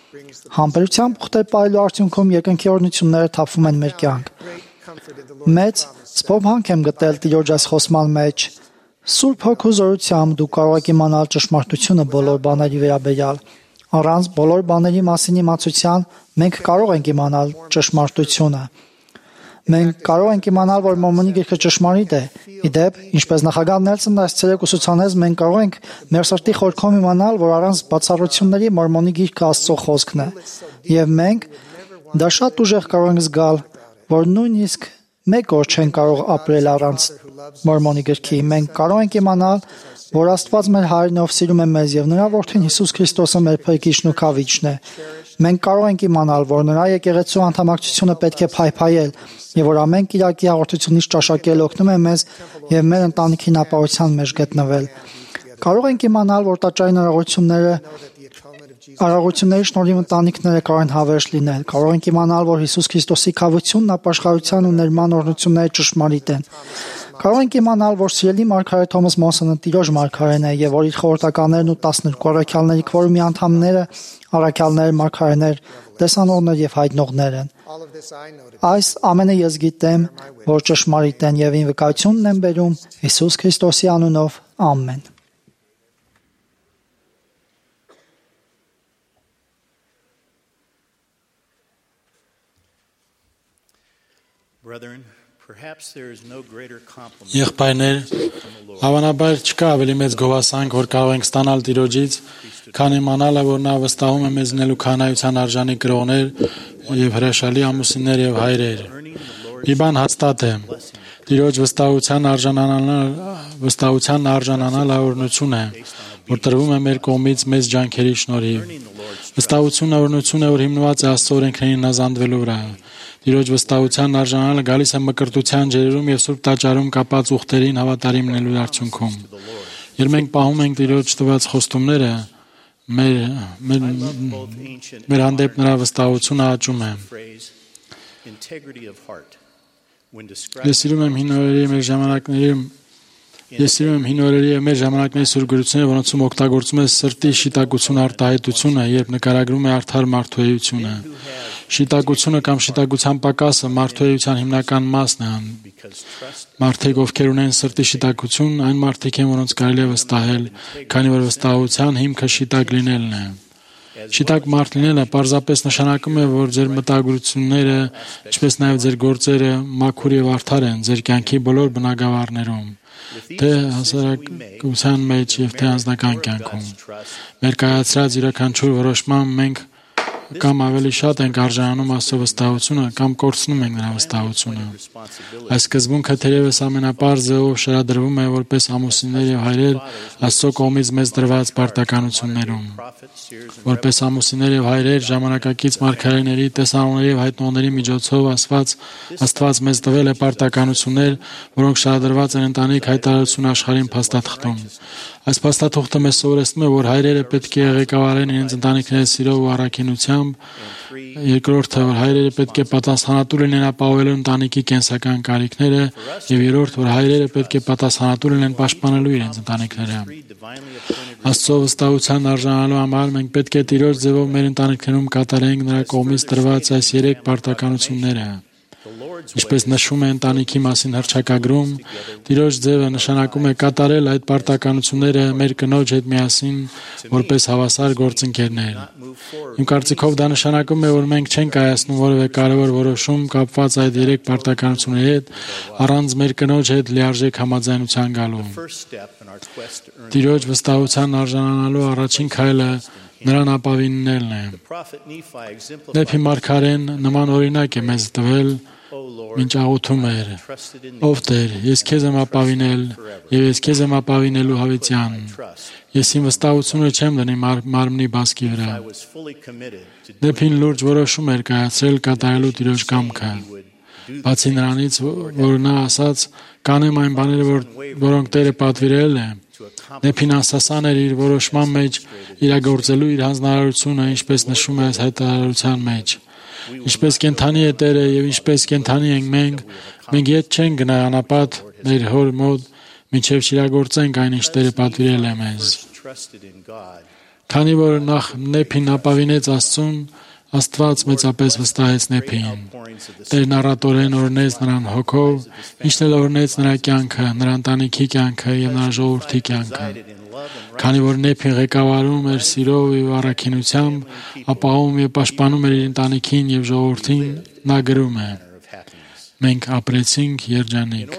Համբերությամբ ուխտել պարելու արդյունքում երկնքի օրհնությունները թափվում են մեր կյանք։ Մեծ սփոփանք եմ գտել Տիրոջ այս խոսման մեջ։ Սուրբ Հոգու զորությամբ դու կարող ես իմանալ ճշմարտությունը բոլոր բաների վերաբերյալ։ Առանց բոլոր բաների մասին իմացության մենք կարող ենք իմանալ ճշմարտությունը։ Մենք կարող ենք իմանալ, որ Մորմոնի գիրքը ճշմարիտ է։ Ի դեպ, ինչպես նախագահ Նելսոնն այս ցերեկ ուսուցանեց, մենք կարող ենք մեր սրտի խորքում իմանալ, որ առանց բացառությունների Մորմոնի գիրքը Աստծո խոսքն է։ Եվ մենք դա շատ ուժեղ կարող ենք զգալ, որ նույնիսկ մեկ օր չեն կարող ապրել առանց Մորմոնի գրքի։ Մենք կարող ենք իմանալ, որ Աստված մեր Հայրն ով սիրում է մեզ եւ նրա որդին Հիսուս Քրիստոսը մեր փրկիչն ու քավիճն է։ Մենք կարող ենք իմանալ, որ նրա եկեղեցու անդամակցությունը պետք է փայփայել եւ որ ամեն կիրակի հաղորդությունից ճաշակել օգնում է մեզ եւ մեր ընտանիքին ապահովության մեջ գտնվել։ Կարող ենք իմանալ, որ տաճարային արարողությունների շնորհիվ ընտանիքները կարող են հավերժ լինել։ Կարող ենք իմանալ, որ Հիսուս Քրիստոսի քավությունն, ապաշխարության ու ներման օրհնությունները ճշմարիտ են։ Կարող ենք իմանալ, որ սիրելի մարգարե Թոմաս Մոնսոնը Տիրոջ մարգարեն է եւ որ իր խորհրդականներն ու 12 առաքյալների քվորումի անդամները առաքյալներ, մարգարեներ, տեսանողներ եւ հայտնողներ են։ Այս ամենը ես գիտեմ, որ ճշմարիտ են եւ ին վկայությունն եմ բերում Հիսուս Քրիստոսի անունով։ Ամեն։ Եղբայրներ, հավանաբար չկա ավելի մեծ գովասանք, որ կարող ենք ստանալ Տիրոջից, քան իմանալը, որ նա վստահում է մեզ լինելու քահանայության արժանի կրողներ եւ հրաշալի ամուսիններ եւ հայրեր։ Մի բան հաստատ է. Տիրոջ վստահության արժանանալ օրհնություն է, որ տրվում է մեր կողմից մեծ ջանքերի շնորհիվ։ Վստահությունը օրհնություն է, որ հիմնված է Աստծո օրենքներին հնազանդվելու վրա։ Տիրոջ վստահության արժանանալը գալիս է մկրտության ջերերում եւ Սուրբ տաճարում կապած ուխտերին հավատարիմ լինելու արդյունքում։ Երբ մենք պահում ենք Տիրոջ տված խոստումները, մեր հանդեպ նրա վստահությունը աճում է։ Ես սիրում եմ հին օրերի եւ մեր ժամանակների սուրգրությունները, որոնցում օգտագործում է սրտի շիտակություն արտահայտությունը, երբ նկարագրում է արդար մարդու էությունը։ Շիտակությունը կամ շիտակության պակասը մարդու էության հիմնական մասն է։ Մարդիկ, ովքեր ունեն սրտի շիտակություն, այն մարդիկ են, որոնց կարելի է վստահել, քանի որ վստահության հիմքը շիտակ լինելն է։ Շիտակ մարդ լինելը պարզապես նշանակում է, որ ձեր մտագրությունները, ինչպես նաև ձեր գործերը մաքուր եւ արդար են ձեր կյանքի բոլոր բնագավառներում, թե հասարակության մեջ եւ թե անձնական կյանքում։ Մեր կայացրած յուրաքանչյուր որոշման մենք կամ ավելի շատ ենք արժանանում Աստծո վստահությունը, կամ կորցնում ենք նրա վստահությունը։ Այս սկզբունքը թերևս ամենապարզը, ով շարադրվում է որպես ամուսիններ եւ հայրեր Աստծո կողմից մեզ դրված պարտականություններում։ Որպես ամուսիններ եւ հայրեր ժամանակակից մարգարեների, տեսանողների եւ հայտնողների միջոցով Աստված մեզ տվել է պարտականություններ, որոնք շարադրված են ընտանիք հայտարարություն աշխարհին փաստաթղթում։ Այս փաստաթուղթը մեզ սովորեցնում է, որ հայրերը պետք է ղեկավարեն իրենց ընտանիքների սիրով ու առաքինությամբ։ Երկրորդը, որ հայրերը պետք է պատասխանատու լինեն ապահովելու ընտանիքի կենսական կարիքները, եւ երրորդ, որ հայրերը պետք է պատասխանատու լինեն պաշտպանելու իրենց ընտանիքները։ Աստծո վստահության արժանանալու համար մենք պետք է Տիրոջ ձևով մեր ընտանիքներում կատարենք նրա կողմից տրված այս 3 պարտականությունները։ Ինչպես նշվում է ընտանիքի մասին հռչակագրում, Տիրոջ ձևը նշանակում է կատարել այդ պարտականությունները մեր կնոջ հետ միասին որպես հավասար գործընկերներ։ Իմ կարծիքով դա նշանակում է, որ մենք չենք կայացնում որևէ կարևոր որոշում կապված այդ 3 պարտականությունների հետ առանց մեր կնոջ հետ լիարժեք համաձայնության գալու։ Տիրոջ վստահության արժանանալու առաջին քայլը նրան ապավինելն է։ Նեփի մարգարեն նման օրինակ է մեզ տվել, մինչ աղոթում էր. «Ով Տեր, ես քեզ եմ ապավինել եւ ես քեզ եմ ապավինելու հավիտյան։ Ես իմ վստահությունը չեմ դնի մարմնի բասկի վրա»։ Նեփին լուրջ որոշում էր կայացրել կատարելու Տիրոջ կամքը։ Բացի նրանից, որ նա ասաց. «Կանեմ այն բաները, որոնք Տերը պատվիրել է», Նեփին անսասան էր իր որոշման մեջ իրագործելու իր հանձնարարությունը, ինչպես նշվում է այս հայտարարության մեջ։ Ինչպես կենդանի է Տերը եւ ինչպես կենդանի ենք մենք ետ չենք գնա անապատ մեր հոր մոտ, մինչեւ չիրագործենք այն, ինչ Տերը պատվիրել է մեզ։ Քանի որ նախ Նեփին ապավինեց Աստծուն, Աստված մեծապես վստահեց Նեփին։ Տերն առատորեն օրհնեց նրան հոգով, ինչն էլ օրհնեց նրա կյանքը, նրա ընտանիքի կյանքը եւ նրա ժողովրդի կյանքը։ Քանի որ Նեփին ղեկավարում էր սիրով եւ առաքինությամբ, ապահովում եւ պաշտպանում էր իր ընտանիքին եւ ժողովրդին, նա գրում է. մենք ապրեցինք երջանիկ։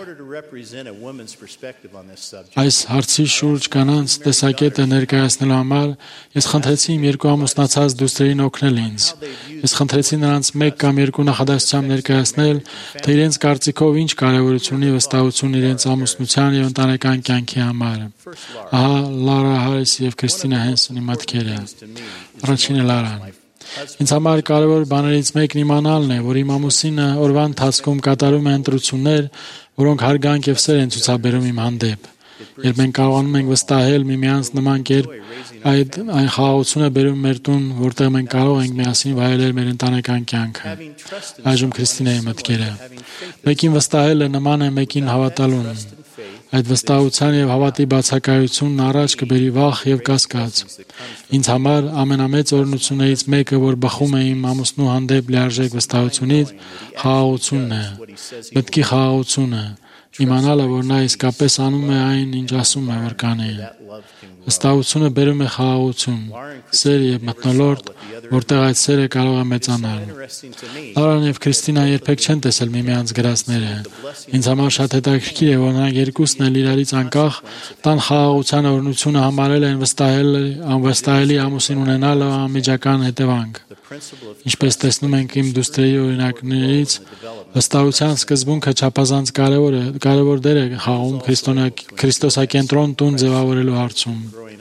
Այս հարցի շուրջ կանանց տեսակետը ներկայացնելու համար ես խնդրեցի իմ երկու ամուսնացած դուստրերին օգնել ինձ։ Ես խնդրեցի նրանց մեկ կամ երկու նախադասությամբ ներկայացնել, թե իրենց կարծիքով ինչ կարևորություն ունի վստահություն իրենց ամուսնության եւ ընտանեկան կյանքի համար։ Ահա Լարա Հարիս եւ Քրիստինա Հենսոնի մտքերը։ Առաջինը Լարան. Ինձ համար կարևոր բաներից մեկն իմանալն է, որ իմ ամուսինը օրվա ընթացքում կատարում է ընտրություններ, որոնք հարգանք եւ սեր են ցուցաբերում իմ հանդեպ։ Երբ մենք կարողանում ենք վստահել միմյանց նման կերպ, այն խաղաղություն է բերում մեր տուն, որտեղ մենք կարող ենք միասին վայելել մեր ընտանեկան կյանքը։ Այժմ Քրիստինայի մտքերը։ Մեկին վստահելը նման է մեկին հավատալուն։ Այդ վստահության եւ հավատի բացակայությունն առաջ կբերի վախ եւ կասկած։ Ինձ համար ամենամեծ օրհնություններից մեկը, որ բխում է իմ ամուսնու հանդեպ լիարժեք վստահությունից, խաղաղությունն է, մտքի խաղաղությունը, իմանալը, որ նա իսկապես անում է այն, ինչ ասում է, որ կանի։ Վստահությունը բերում է խաղաղություն, սեր եւ մթնոլորտ, որտեղ այդ սերը կարող է մեծանալ։ Լարան եւ Քրիստինան երբեք չեն տեսել միմյանց գրածները։ Ինձ համար շատ հետաքրքիր է, որ նրանք երկուսն էլ իրարից անկախ տան խաղաղության օրհնությունը համարել են անվստահելի ամուսին ունենալը անմիջական հետևանք։ Ինչպես տեսնում ենք իմ դուստրերի օրինակներից, վստահության սկզբունքը չափազանց կարևոր դեր է խաղում քրիստոսակենտրոն տուն ձևավորելու հարցում։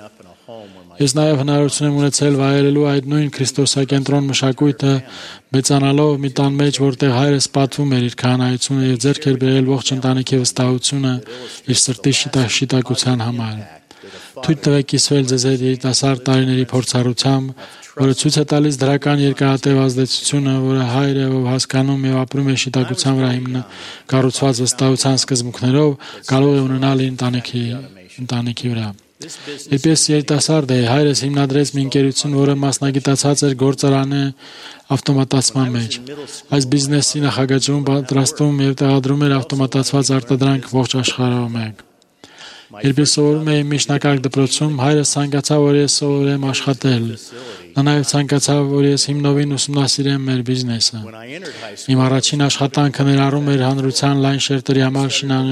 Ես նաև հնարավորություն եմ ունեցել վայելելու այդ նույն քրիստոսակենտրոն մշակույթը մեծանալով մի տան մեջ, որտեղ հայրս պատվում էր իր քահանայությունը եւ ձեռք էր բերել ողջ ընտանիքի վստահությունը իր սրտի շիտակության համար։ Թույլ տվեք կիսվել ձեզ հետ երիտասարդ տարիների փորձառությամբ, որը ցույց է տալիս դրական երկարատև ազդեցությունը, որը հայրը, ով հասկանում եւ ապրում է շիտակության վրա կառուցված վստահության սկզբունքներով, կարող է ունենալ իր ընտանիքի վրա։ Երբ ես երիտասարդ էի, հայրս հիմնադրեց մի ընկերություն, որը մասնագիտացած էր գործարանի ավտոմատացման մեջ։ Այս բիզնեսի նախագծում պատրաստում եւ տեղադրում էր ավտոմատացված արտադրանք ողջ աշխարհում։ Երբ ես սովորում էի միջնակարգ դպրոցում, հայրս ցանկացավ, որ ես սովորեմ աշխատել։ Նա նաև ցանկացավ, որ ես հիմնովին ուսումնասիրեմ մեր բիզնեսը։ Իմ առաջին աշխատանքը ներառում էր հանրության լայն շերտերի համար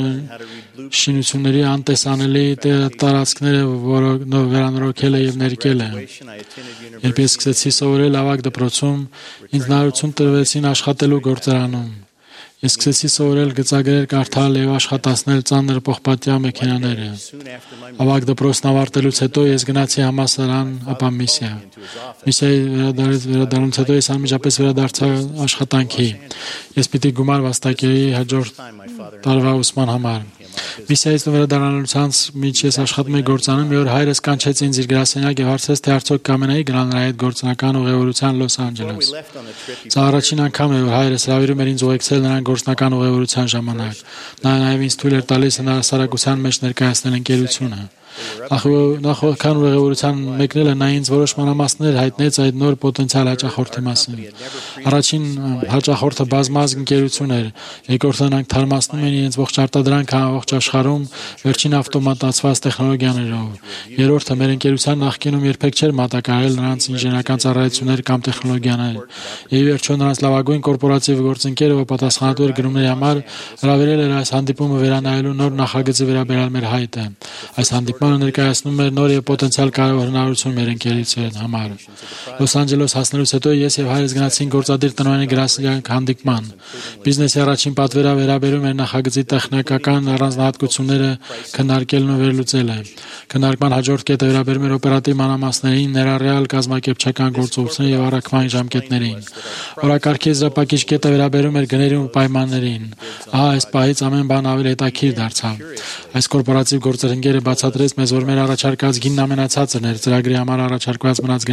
շինությունների անտեսանելի տարածքները, որոնք վերանորոգելը եւ ներկելը։ Երբ ես սկսեցի սովորել ավագ դպրոցում, ինձ հնարավորություն տրվեցին աշխատելու գործարանում։ Ես սկսեցի սովորել գծագրեր կարդալ եւ աշխատացնել ծանր պողպատյա մեքենաները։ Ավագ դպրոցն ավարտելուց հետո ես գնացի համալսարան, ապա միսիա։ Միսիայի վերադառնալուց հետո ես անմիջապես վերադարձա աշխատանքի։ Ես պիտի գումար վաստակեի հաջորդ տարվա ուսման համար։ Միսիայից վերադառնալուց անց մինչ ես աշխատում էի գործանում, մի օր հայրս կանչեց ինձ իր գրասենյակ եւ հարցրեց, թե արդյոք կամենայի գնալ նրա հետ գործնական ուղևորության Լոս Անջելես։ Սա առաջին անգամ է, որ հայրս հրավիրում էր ինձ ուղեկցել նրան գործնական ուղևորության ժամանակ։ Նա նաև ինձ թույլ էր տալիս հնարասարակության մեջ ներկայացնել ընկերությունը։ Նախորդական ուղևորության մեկնելը նա ինձ որոշ մանրամասներ հայտնեց այդ նոր պոտենցիալ հաճախորդի մասին։ Առաջին հաճախորդը բազմազգ ընկերություն էր, երկրորդը նրանք թարմացնում են իրենց ողջ արտադրանքը ամբողջ աշխարհում վերջին ավտոմատացված տեխնոլոգիաներով։ Երրորդը մեր ընկերության նախկինում երբեք չէր մատակարարել նրանց ինժեներական ծառայություններ կամ տեխնոլոգիաներ։ Եվ վերջո նրանց լավագույն կորպորատիվ գործընկերը, ով պատասխանատու էր գրումների համար, հրավիրել էր այս հանդիպումը վերանայելու նոր նախագծի վերաբերյալ մեր հայտը։ Այս հանդիպումը ներկայացնում էր նոր եւ պոտենցիալ կարևոր հնարավորություն մեր ընկերության համար։ Լոս Անջելես հասնելուց հետո ես եւ հայրս գնացինք գործադիր տնօրենի գրասենյակ հանդիպման։ Բիզնեսի առաջին պատվերը վերաբերում էր նախագծի տեխնիկական առանձնահատկությունները քննարկելն ու վերլուծելը։ Քննարկման հաջորդ կետը վերաբերում էր օպերատիվ մանրամասներին, ներառյալ կազմակերպչական գործողությունների եւ առաքման ժամկետներին։ Օրակարգի եզրափակիչ կետը վերաբերում էր գներին ու պայմաններին։ Ահա այս պահից ամեն բան ավելի հետաքրքիր դարձավ։ Այս կորպորատիվ գործընկերը բացատրեց մեզ, որ մեր առաջարկած գինն ամենացածրն էր ծրագրի համար առաջարկված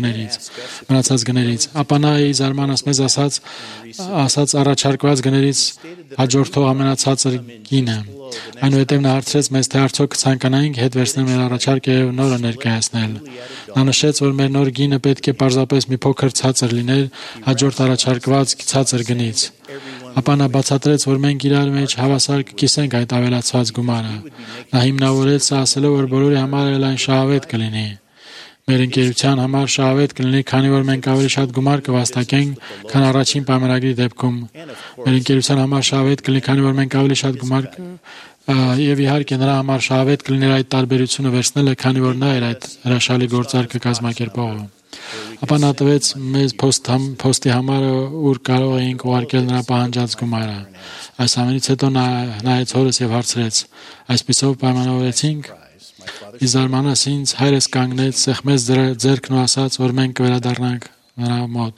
մնացած գներից։ Ապա նա ի զարմանս մեզ ասաց առաջարկված գներից հաջորդող ամենացածր գինը։ Այնուհետև նա հարցրեց մեզ, թե արդյոք կցանկանայինք հետ վերցնել մեր առաջարկը եւ նորը ներկայացնել։ Նա նշեց, որ մեր նոր գինը պետք է պարզապես մի փոքր ցածր լիներ հաջորդ առաջարկված ցածր գնից։ Ապա նա բացատրեց, որ մենք իրար մեջ հավասար կկիսենք այդ ավելացված գումարը։ Նա հիմնավորեց սա ասելով, որ բոլորի համար էլ այն շահավետ կլինի։ Մեր ընկերության համար շահավետ կլինի, քանի որ մենք ավելի շատ գումար կվաստակենք, քան առաջին պայմանագրի դեպքում։ Մեր ընկերության համար շահավետ կլինի, քանի որ մենք ավելի շատ գումար եւ իհարկե նրա համար շահավետ կլիներ այդ տարբերությունը վերցնելը, քանի որ նա էր այդ հրաշալի գործարքը կազմակերպողը։ Ապա նա տվեց մեզ փոստի համարը, ուր կարող էինք ուղարկել նրա պահանջած գումարը։ Այս ամենից հետո նա նայեց հորս եւ հարցրեց. «Այսպիսով պայմանավորեցինք»։ Ի զարմանաս ինձ հայրս կանգնեց, սեղմեց ձեռքն ու ասաց, որ մենք կվերադառնանք նրա մոտ։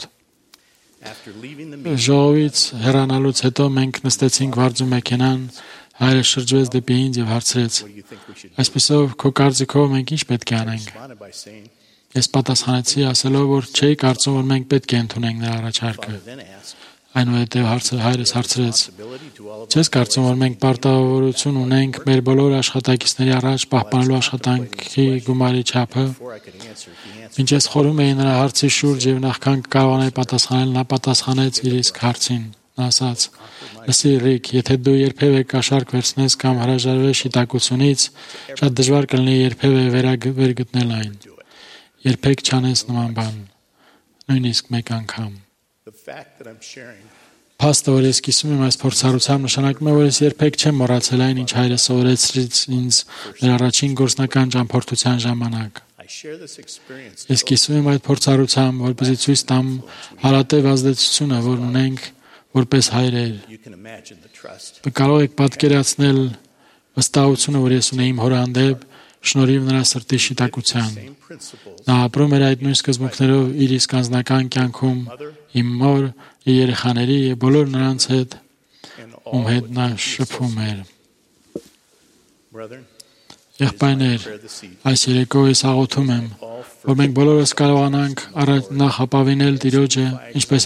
Ժողովից հեռանալուց հետո մենք նստեցինք վարձու մեքենան, հայրը շրջվեց դեպի ինձ եւ հարցրեց. «Այսպիսով քո կարծիքով մենք ինչ պետք է անենք»։ Ես պատասխանեցի ասելով, որ չէի կարծում, որ մենք պետք է ընդունենք նրա առաջարկը։ Այնուհետև հայրս հարցրեց. «Չես կարծում, որ մենք պարտավորություն ունենք մեր բոլոր աշխատակիցների առաջ պահպանելու աշխատանքի գումարի չափը»։ Մինչ ես խորում էի նրա հարցի շուրջ եւ նախքան կարողանայի պատասխանել, նա պատասխանեց իր իսկ հարցին։ Նա ասաց. «Լսի, Ռիկ, եթե դու երբևէ կաշառք վերցնես կամ հրաժարվես շիտակությունից, շատ դժվար կլինի երբևէ վերգտնել այն։ Երբեք չանես նման բան, նույնիսկ մեկ անգամ»։ Փաստը, որ ես կիսում եմ այս փորձառությամբ, նշանակում է, որ ես երբեք չեմ մոռացել այն, ինչ հայրը սովորեցրեց ինձ մեր առաջին գործնական ճամփորդության ժամանակ։ Ես կիսում եմ այդ փորձառությամբ, որպեսզի ցույց տամ հարատև ազդեցությունը, որ ունենք որպես հայրեր։ Կարող եք պատկերացնել վստահությունը, որ ես ունեի իմ հորը հանդեպ, շնորհիվ նրա սրտի շիտակության։ Նա ապրում էր այդ նույն սկզբունքներով իր իսկ անձնական կյանքում, իմ մոր, երեխաների եւ բոլոր նրանց հետ, ում հետ նա շփվում էր։ Եղբայրներ, այս երեկո ես աղոթում եմ, որ մենք բոլորս կարողանանք նախ ապավինել Տիրոջը, ինչպես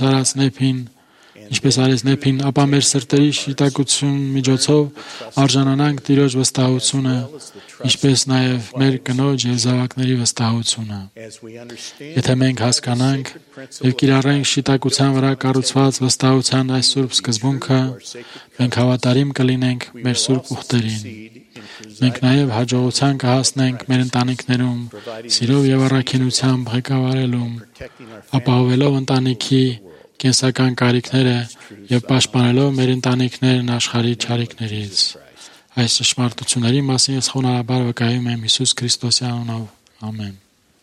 արեց Նեփին, ապա մեր սրտերի շիտակություն միջոցով արժանանանք Տիրոջ վստահությունը, ինչպես նաև մեր կնոջ եւ զավակների վստահությունը։ Եթե մենք հասկանանք եւ կիրառենք շիտակության վրա կառուցված վստահության այս սուրբ սկզբունքը, մենք հավատարիմ կլինենք մեր սուրբ ուխտերին։ Մենք նաև հաջողության կհասնենք մեր ընտանիքներում, սիրով եւ առաքինությամբ ղեկավարելուն, ապահովելով ընտանիքի կենսական կարիքները եւ պաշտպանելով մեր ընտանիքներն աշխարհի չարիքներից։ Այս ճշմարտությունների մասին ես խոնարհաբար վկայում եմ Հիսուս Քրիստոսի անունով։ Ամեն։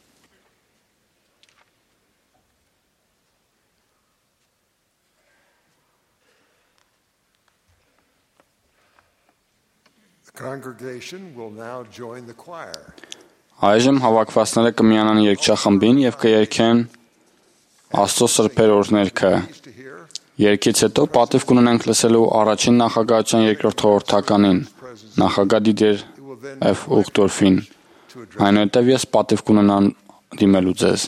The congregation will now join the choir. Այժմ հավաքվածները կմիանան երգչախմբին եւ կերգեն Աստծո սրբեր օրհներգը։ Երգից հետո պատիվ կունենանք լսելու առաջին նախագահության երկրորդ խորհրդականին, նախագահ Դիդեր F. Ուխտորֆին։ Այնուհետև ես պատիվ կունենամ դիմելու ձեզ։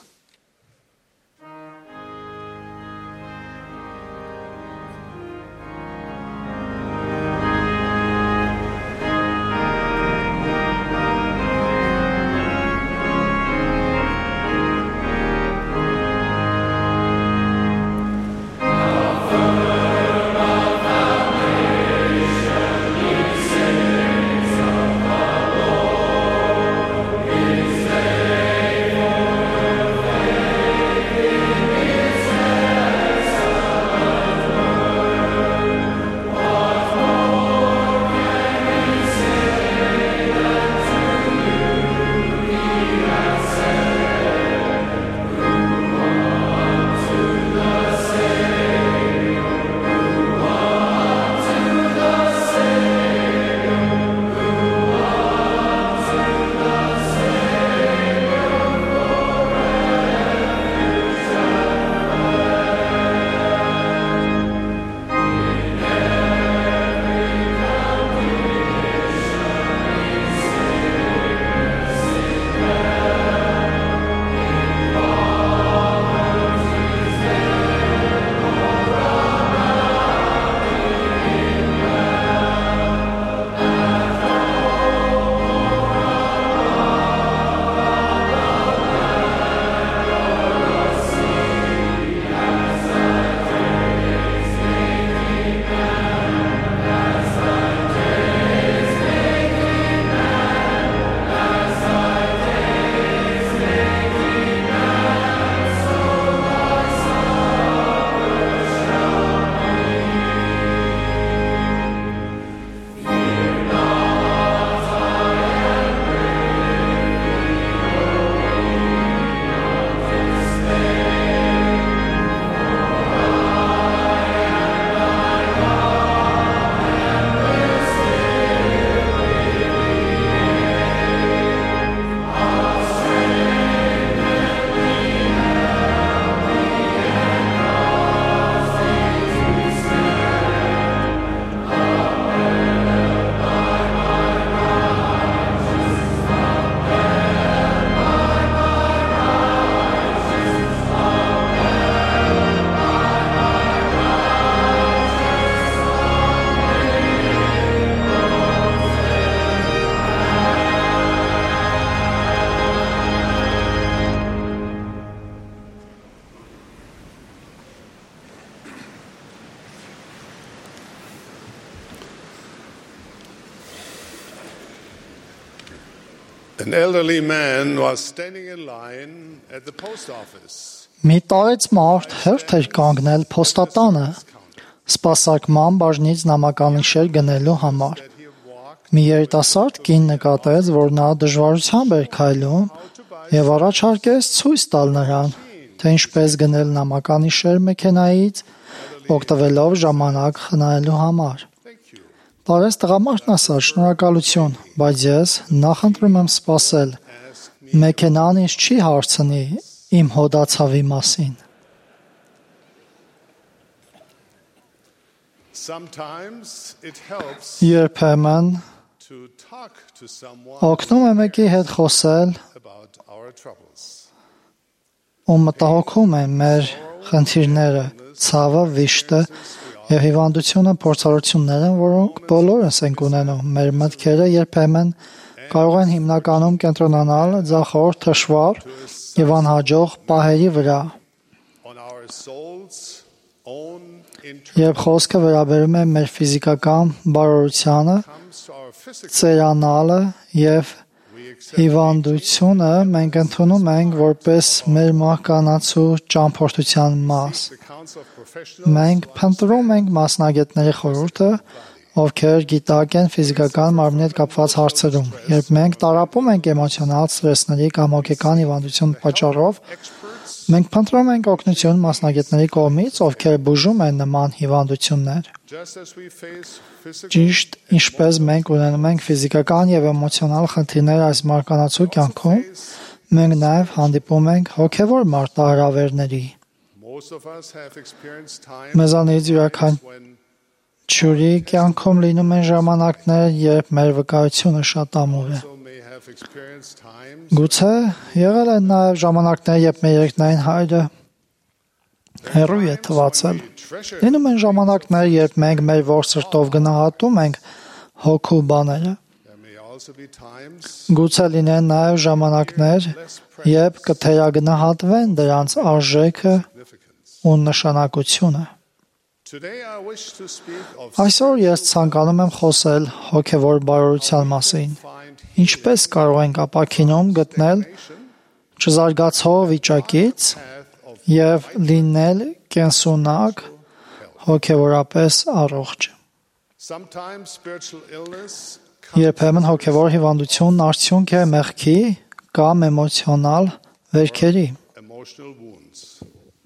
An elderly man was standing in line at the post office. Մի տարեց մարդ հերթ էր կանգնել փոստատանը սպասարկման բաժնից նամականիշեր գնելու համար։ Մի երիտասարդ կին նկատեց, որ նա դժվարությամբ էր քայլում եւ առաջարկեց ցույց տալ նրան, թե ինչպես գնել նամականիշեր մեքենայից, օգտվելով ժամանակ խնայելու համար։ Բարես տղամարդն ասաց. շնորհակալություն, բայց ես նախընտրում եմ սպասել։ Մեքենան ինձ չի հարցնի իմ հոդացավի մասին։ Sometimes it helps Երբեմն to talk to someone օգնում է մեկի հետ խոսել, about our troubles. ու մտահոգում է մեր խնդիրները, ցավը, վիշտը եւ հիվանդությունը, փորձառությունները, որոնք բոլորս ենք ունենում։ Մեր մտքերը երբեմն կարող են հիմնականում կենտրոնանալ ձախորդ, թշվառ եւ անհաջող պահերի վրա, On our soul's own երբ խոսքը վերաբերում է մեր ֆիզիկական բարօրությանը, comes to our physical ծերանալը եւ հիվանդությունը մենք ընդունում ենք որպես մեր մահկանացու ճամփորդության մաս։ accounts of professional Մենք փնտրում ենք մասնագետների խորհուրդը, ովքեր գիտակ են ֆիզիկական մարմնի հետ կապված հարցերում։ Երբ մենք տառապում ենք էմոցիոնալ սթրեսների կամ հոգեկան հիվանդություն պատճառով, մենք փնտրում ենք օգնություն մասնագետների կողմից, ովքեր բուժում են նման հիվանդություններ։ just as we face physical Ճիշտ ինչպես մենք ունենում ենք ֆիզիկական եւ էմոցիոնալ խնդիրներ այս մարտկանացու կյանքում, մենք նաեւ հանդիպում ենք հոգեվոր մարտահրավերների։ most of us have experienced times Մեզանից when յուրաքանչյուրի կյանքում լինում են ժամանակներ, երբ մեր վկայությունը շատ ամուր է։ some may have experienced times Գուցե եղել են նաեւ ժամանակներ, երբ մեր երկնային հայրը հեռու է թվացել։ treasure Լինում են ժամանակներ, երբ մենք մեր ողջ սրտով գնահատում ենք հոգու բաները։ there may also be times Գուցե լինեն նաև ժամանակներ, երբ կթերագնահատվեն դրանց արժեքը significance. ու նշանակությունը։ Today I wish to speak of Այսօր ես ցանկանում եմ խոսել հոգևոր բարօրության մասին։ find Ինչպես կարող ենք ապաքինում գտնել չզարգացող վիճակից path of եւ լինել կենսունակ հոգևորապես առողջ։ sometimes spiritual illness Երբեմն հոգևոր հիվանդությունն արդյունք է մեղքի կամ էմոցիոնալ վերքերի։ emotional wounds.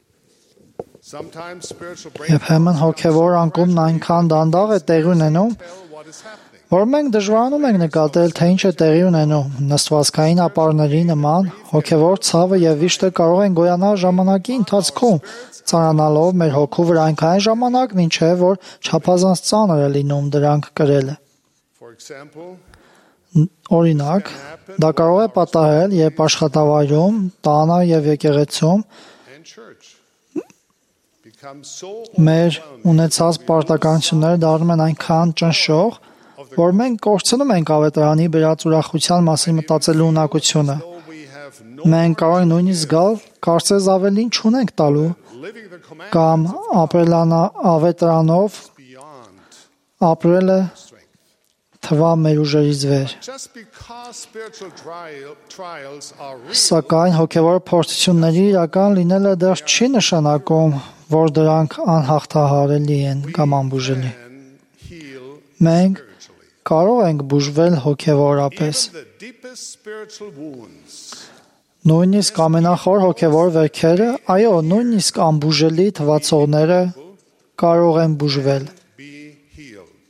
Sometimes spiritual Երբեմն հոգևոր անկումն այնքան դանդաղ է տեղի ունենում, tell what is happening. որ մենք դժվարանում ենք նկատել, թե ինչ է տեղի ունենում։ Նստվածքային ապարների նման հոգևոր ցավը եւ վիշտը կարող են գոյանալ ժամանակի ընթացքում, ծանրանալով մեր հոգու վրա այնքան ժամանակ, մինչեւ որ չափազանց ծանր է լինում դրանք կրելը։ For example, Օրինակ, դա կարող է պատահել, երբ աշխատավայրում, տանը եւ եկեղեցում and church become so մեր ունեցած պարտականությունները դառնում են այնքան ճնշող, որ մենք կորցնում ենք ավետարանի բերած ուրախության մասին մտածելու ունակությունը։ though we have no Մենք կարող ենք նույնիսկ զգալ, կարծես ավելին չունենք տալու living the command կամ ավետարանով beyond ապրելը strength. թվա մեր ուժերից վեր։ Just because spiritual trials are real Սակայն հոգևոր փորձությունների իրական լինելը դեռ չի նշանակում, որ դրանք անհաղթահարելի են կամ անբուժելի։ and heal Մենք spiritually. կարող ենք բուժվել հոգևորապես։ Even the deepest spiritual wounds Նույնիսկ ամենախոր հոգևոր վերքերը, այո, նույնիսկ անբուժելի թվացողները կարող են բուժվել։ be healed.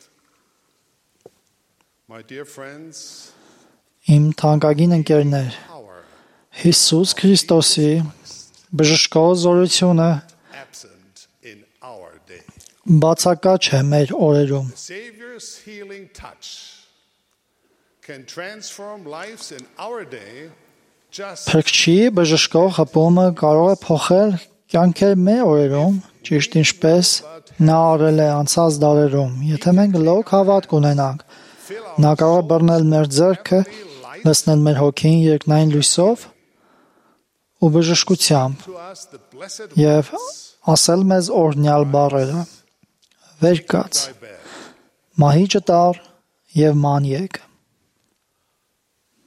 My dear friends, Իմ թանկագին ընկերներ, power Հիսուս Քրիստոսի բժշկող զորությունը absent in our day. բացակա չէ մեր օրերում։ Savior's healing touch can transform lives in our day just Փրկչի բժշկող հպումը կարող է փոխել կյանքեր մեր օրերում, ճիշտ ինչպես նա արել է անցած դարերում։ Եթե մենք լոկ հավատք ունենանք, նա կարող է բռնել մեր ձեռքը, լցնել մեր հոգին երկնային լույսով ու բժշկությամբ to us the blessed եւ ասել մեզ օրհնյալ բառերը. Վեր կաց, bed. մահիճը տար եւ ման եկ։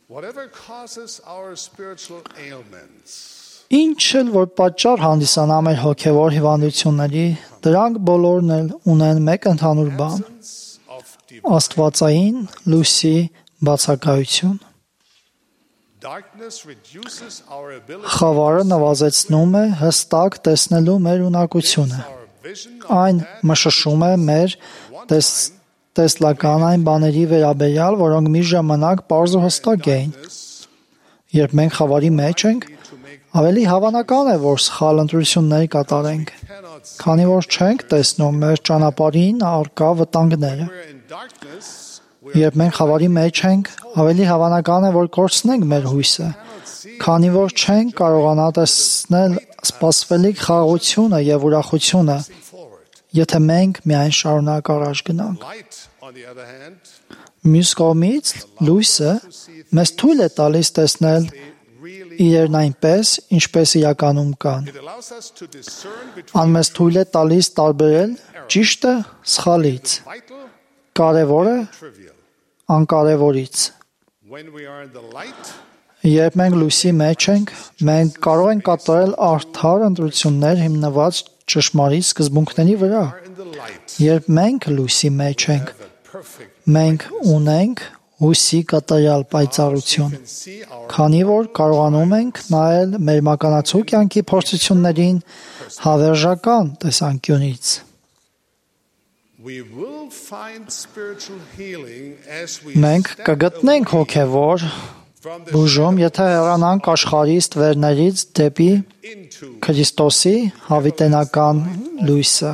Whatever causes our spiritual ailments, Ինչ էլ որ պատճառ հանդիսանա մեր հոգևոր հիվանդությունների, դրանք բոլորն էլ ունեն մեկ ընդհանուր բան՝ of Աստվածային լույսի բացակայություն։ darkness reduces our ability, Խավարը նվազեցնում է հստակ տեսնելու մեր ունակությունը։ our vision Այն մշշում է մեր տեսլական այն բաների վերաբերյալ, որոնք մի ժամանակ պարզ ու հստակ էին։ Երբ մենք խավարի մեջ ենք, ավելի հավանական է, որ սխալ ընտրություններ կատարենք, քանի որ չենք տեսնում մեր ճանապարհին առկա վտանգները։ we're in darkness, Երբ մենք խավարի մեջ ենք, ավելի հավանական է, որ կորցնենք մեր հույսը, քանի որ չենք կարողանա տեսնել սպասվելիք խաղաղությունը եւ ուրախությունը, forward. եթե մենք միայն շարունակ առաջ գնանք։ Light, on the other hand, Մյուս կողմից, լույսը մեզ թույլ է տալիս տեսնել really իրերն այնպես, ինչպես իրականում կան։ it allows us to discern between Ան մեզ թույլ է տալիս տարբերել ճիշտը սխալից, vital կարևորը and trivial. անկարևորից։ When we are in the light, Երբ մենք լույսի մեջ ենք, մենք կարող ենք կատարել արդար ընտրություններ հիմնված ճշմարիտ սկզբունքների վրա։ are in the light, Երբ մենք լույսի մեջ ենք, have a perfect մենք ունենք հույսի կատարյալ պայծառություն, can see our քանի որ կարողանում ենք նայել մեր մականացու կյանքի փորձություններին հավերժական տեսանկյունից։ we will find spiritual healing as we Մենք step կգտնենք հոգևոր from the բուժում, եթե հեռանանք աշխարհի ստվերներից դեպի into Քրիստոսի հավիտենական լույսը։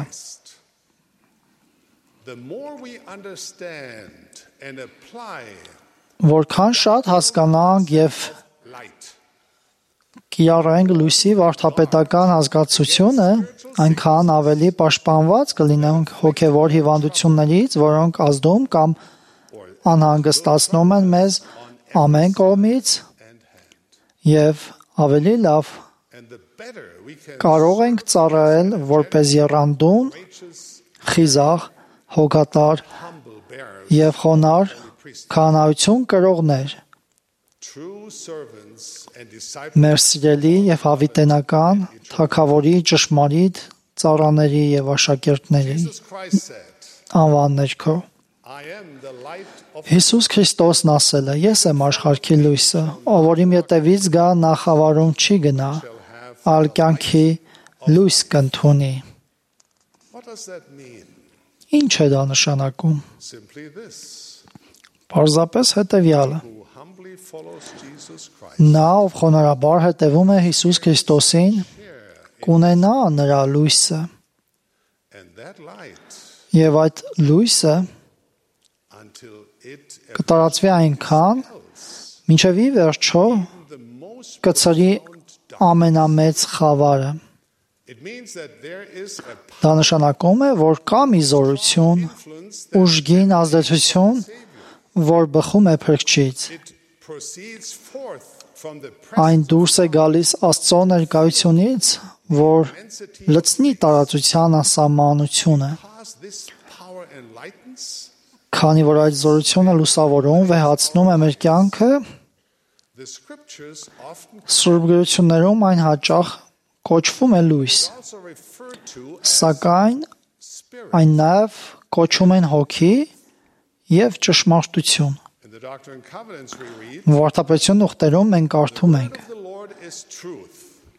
the more we understand and apply Որքան շատ հասկանանք եւ light, կիրառենք լույսի վարդապետական ազգացությունը, այնքան ավելի պաշտպանված կլինենք հոգևոր հիվանդություններից, որոնք ազդում կամ անհանգստացնում են մեզ ամեն կողմից եւ ավելի լավ and the better we can կարող ենք ծառայել որպես եռանդուն, խիզախ, հոգատար humble bearers, եւ խոնար քահանայություն կրողներ, true servants and disciples. մեր սիրելի եւ հավիտենական թագավորի ճշմարիտ ծառաների եւ աշակերտների Jesus Christ said, անվան ներքո։ I am the light of Հիսուս Քրիստոսն ասել է. Ես եմ աշխարհի լույսը, ով որ իմ ետևից գա նա խավարում չի գնա, այլ կյանքի լույս կընդունի։ What does that mean? Ինչ է դա նշանակում։ Simply this. Պարզապես հետևյալը. Who humbly follows Jesus Christ Նա, ով խոնարհաբար հետևում է Հիսուս Քրիստոսին, կունենա նրա լույսը, and that light եւ այդ լույսը until it կտարածվի այնքան, մինչև ի վերջո the most կծրի ամենամեծ խավարը։ it means that there is a Դա նշանակում է, որ կա մի զորություն, influence that ուժգին ազդեցություն, որ բխում է Փրկչից։ it proceeds forth from the Այն դուրս է գալիս Աստծո ներկայությունից, որ լցնի տարածության ասամանությունը, past this power enlightens. քանի որ այդ զորությունը լուսավորում վեհացնում է մեր կյանքը, The scriptures often Սուրբ գրություններում այն հաճախ կոչվում է լույս, also refer to սակայն spirit. այն նաև կոչում են հոգի եւ ճշմարտություն։ In the Doctrine and Covenants we read, Վարդապետություն ուխտերում մենք կարդում ենք. the Lord is truth.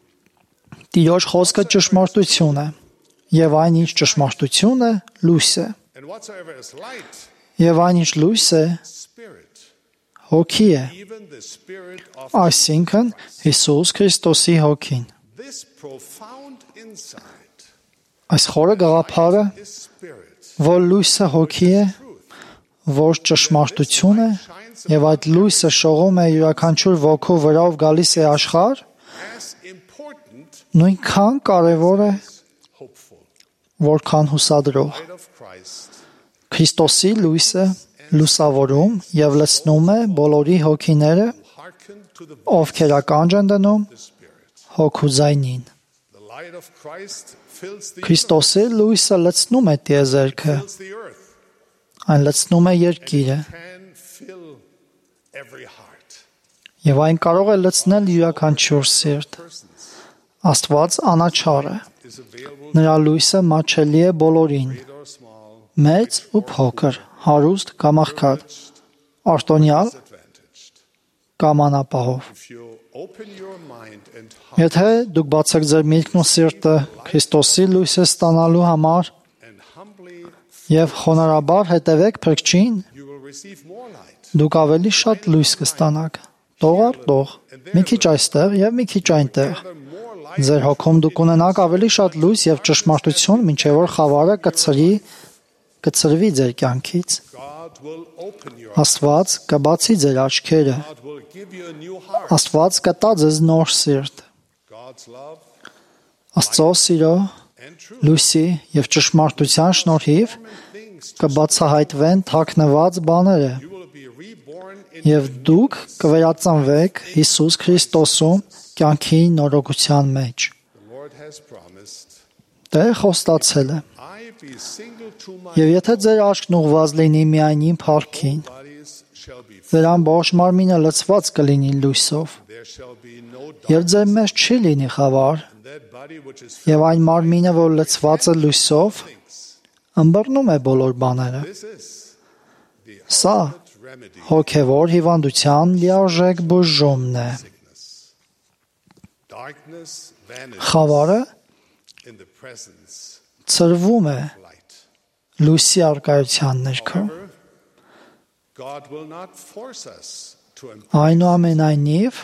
Տիրոջ խոսքը ճշմարտություն է, եւ այն ինչ ճշմարտություն է, լույս է, And whatsoever is light, եւ այն ինչ լույս է, spirit, հոգի է, even the spirit of այսինքն Հիսուս Քրիստոսի հոգին։ this profound insight Այս խորը գաղափարը, is spirit. որ լույսը հոգի է, որ ճշմարտություն է, եւ այդ լույսը շողում է յուրաքանչյուր ոգու վրա, ով գալիս է աշխարհ, As important, նույնքան կարեւոր է, hopeful. որքան հուսադրող։ Light of Christ Քրիստոսի լույսը լուսավորում եւ լցնում է բոլորի հոգիները, hearken to the ովքեր ականջ են դնում spirit. հոգու ձայնին։ The light of Christ fills the Քրիստոսի լույսը լցնում է տիեզերքը, fills the earth. այն լցնում է երկիրը, Can fill every heart. Եվ այն կարող է լցնել յուրաքանչյուր սիրտ։ Աստված անաչառ է։ Նրա լույսը մատչելի է բոլորին, մեծ ու փոքր, հարուստ կամ աղքատ, արտոնյալ կամ անապահով։ Եթե դուք բացեք ձեր միտքն ու սիրտը Քրիստոսի լույսը ստանալու համար եւ խոնարհաբար հետևեք փրկչին, դուք ավելի շատ լույս կստանաք։ Տող առ տող, մի քիչ այստեղ եւ մի քիչ այնտեղ։ Ձեր հոգում դուք ունենաք ավելի շատ լույս եւ ճշմարտություն, մինչեւ որ խավարը կծրվի ձեր կյանքից։ Աստված կբացի ձեր աչքերը։ Աստված կտա ձեզ նոր սիրտ։ Աստծո սիրո, լույսի եւ ճշմարտության շնորհիվ կբացահայտվեն թաքնված բաները, եւ դուք կվերածնվեք Հիսուս Քրիստոսում կյանքի նորոգության մեջ։ Տերը խոստացել է. Եվ եթե ձեր աչքն ուղղված լինի միայն իմ փառքին, ձեր ամբողջ մարմինը լցված կլինի լույսով, եւ ձեր մեջ չի լինի խավար, եւ այն մարմինը, որ լցված է լույսով, ըմբռնում է բոլոր բաները։ Սա հոգևոր հիվանդության լիարժեք բուժումն է։ Խավարը ծրվում է լույսի առկայության ներքո։ Այնուամենայնիվ,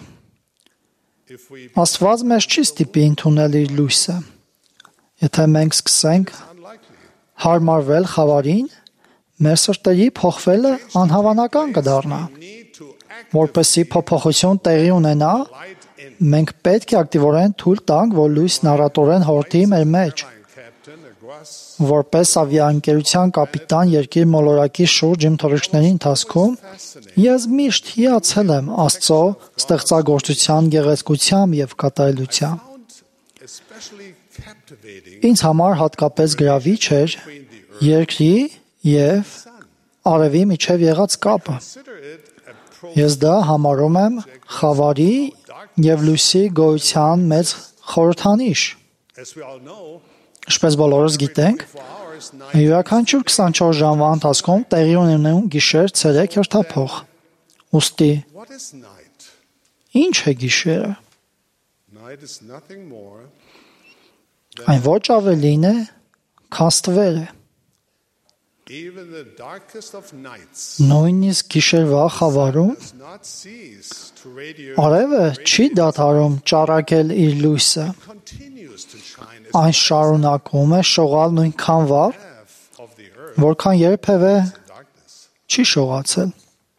Աստված մեզ չի ստիպի ընդունել իր լույսը։ Եթե մենք սկսենք հարմարվել խավարին, մեր սրտերի փոխվելը անհավանական կդառնա։ Որպեսզի փոփոխություն տեղի ունենա, մենք պետք է ակտիվորեն թույլ տանք, որ լույսն առատորեն հորդի մեր մեջ։ Որպես ավիաընկերության կապիտան երկիր մոլորակի շուրջ իմ թռիչքների ընթացքում, ես միշտ հիացել եմ Աստծո ստեղծագործության գեղեցկությամբ եւ կատարելությամբ։ Ինձ համար հատկապես գրավիչ էր երկրի եւ արևի միջև եղած կապը։ Ես դա համարում եմ խավարի եւ լույսի գոյության մեծ խորհրդանիշ։ Ինչպես բոլորս գիտենք, յուրաքանչյուր 24 ժամվա ընթացքում տեղի ունենում գիշեր, ցերեկ, հերթափոխ։ Ուստի ինչ է գիշերը։ Այն ոչ ավելին է, քան ստվերը։ Նույնիսկ գիշերվա խավարում արևը չի դադարում ճառագել իր լույսը։ Այն շարունակում է շողալ նույնքան վառ, որքան երբևէ չի շողացել։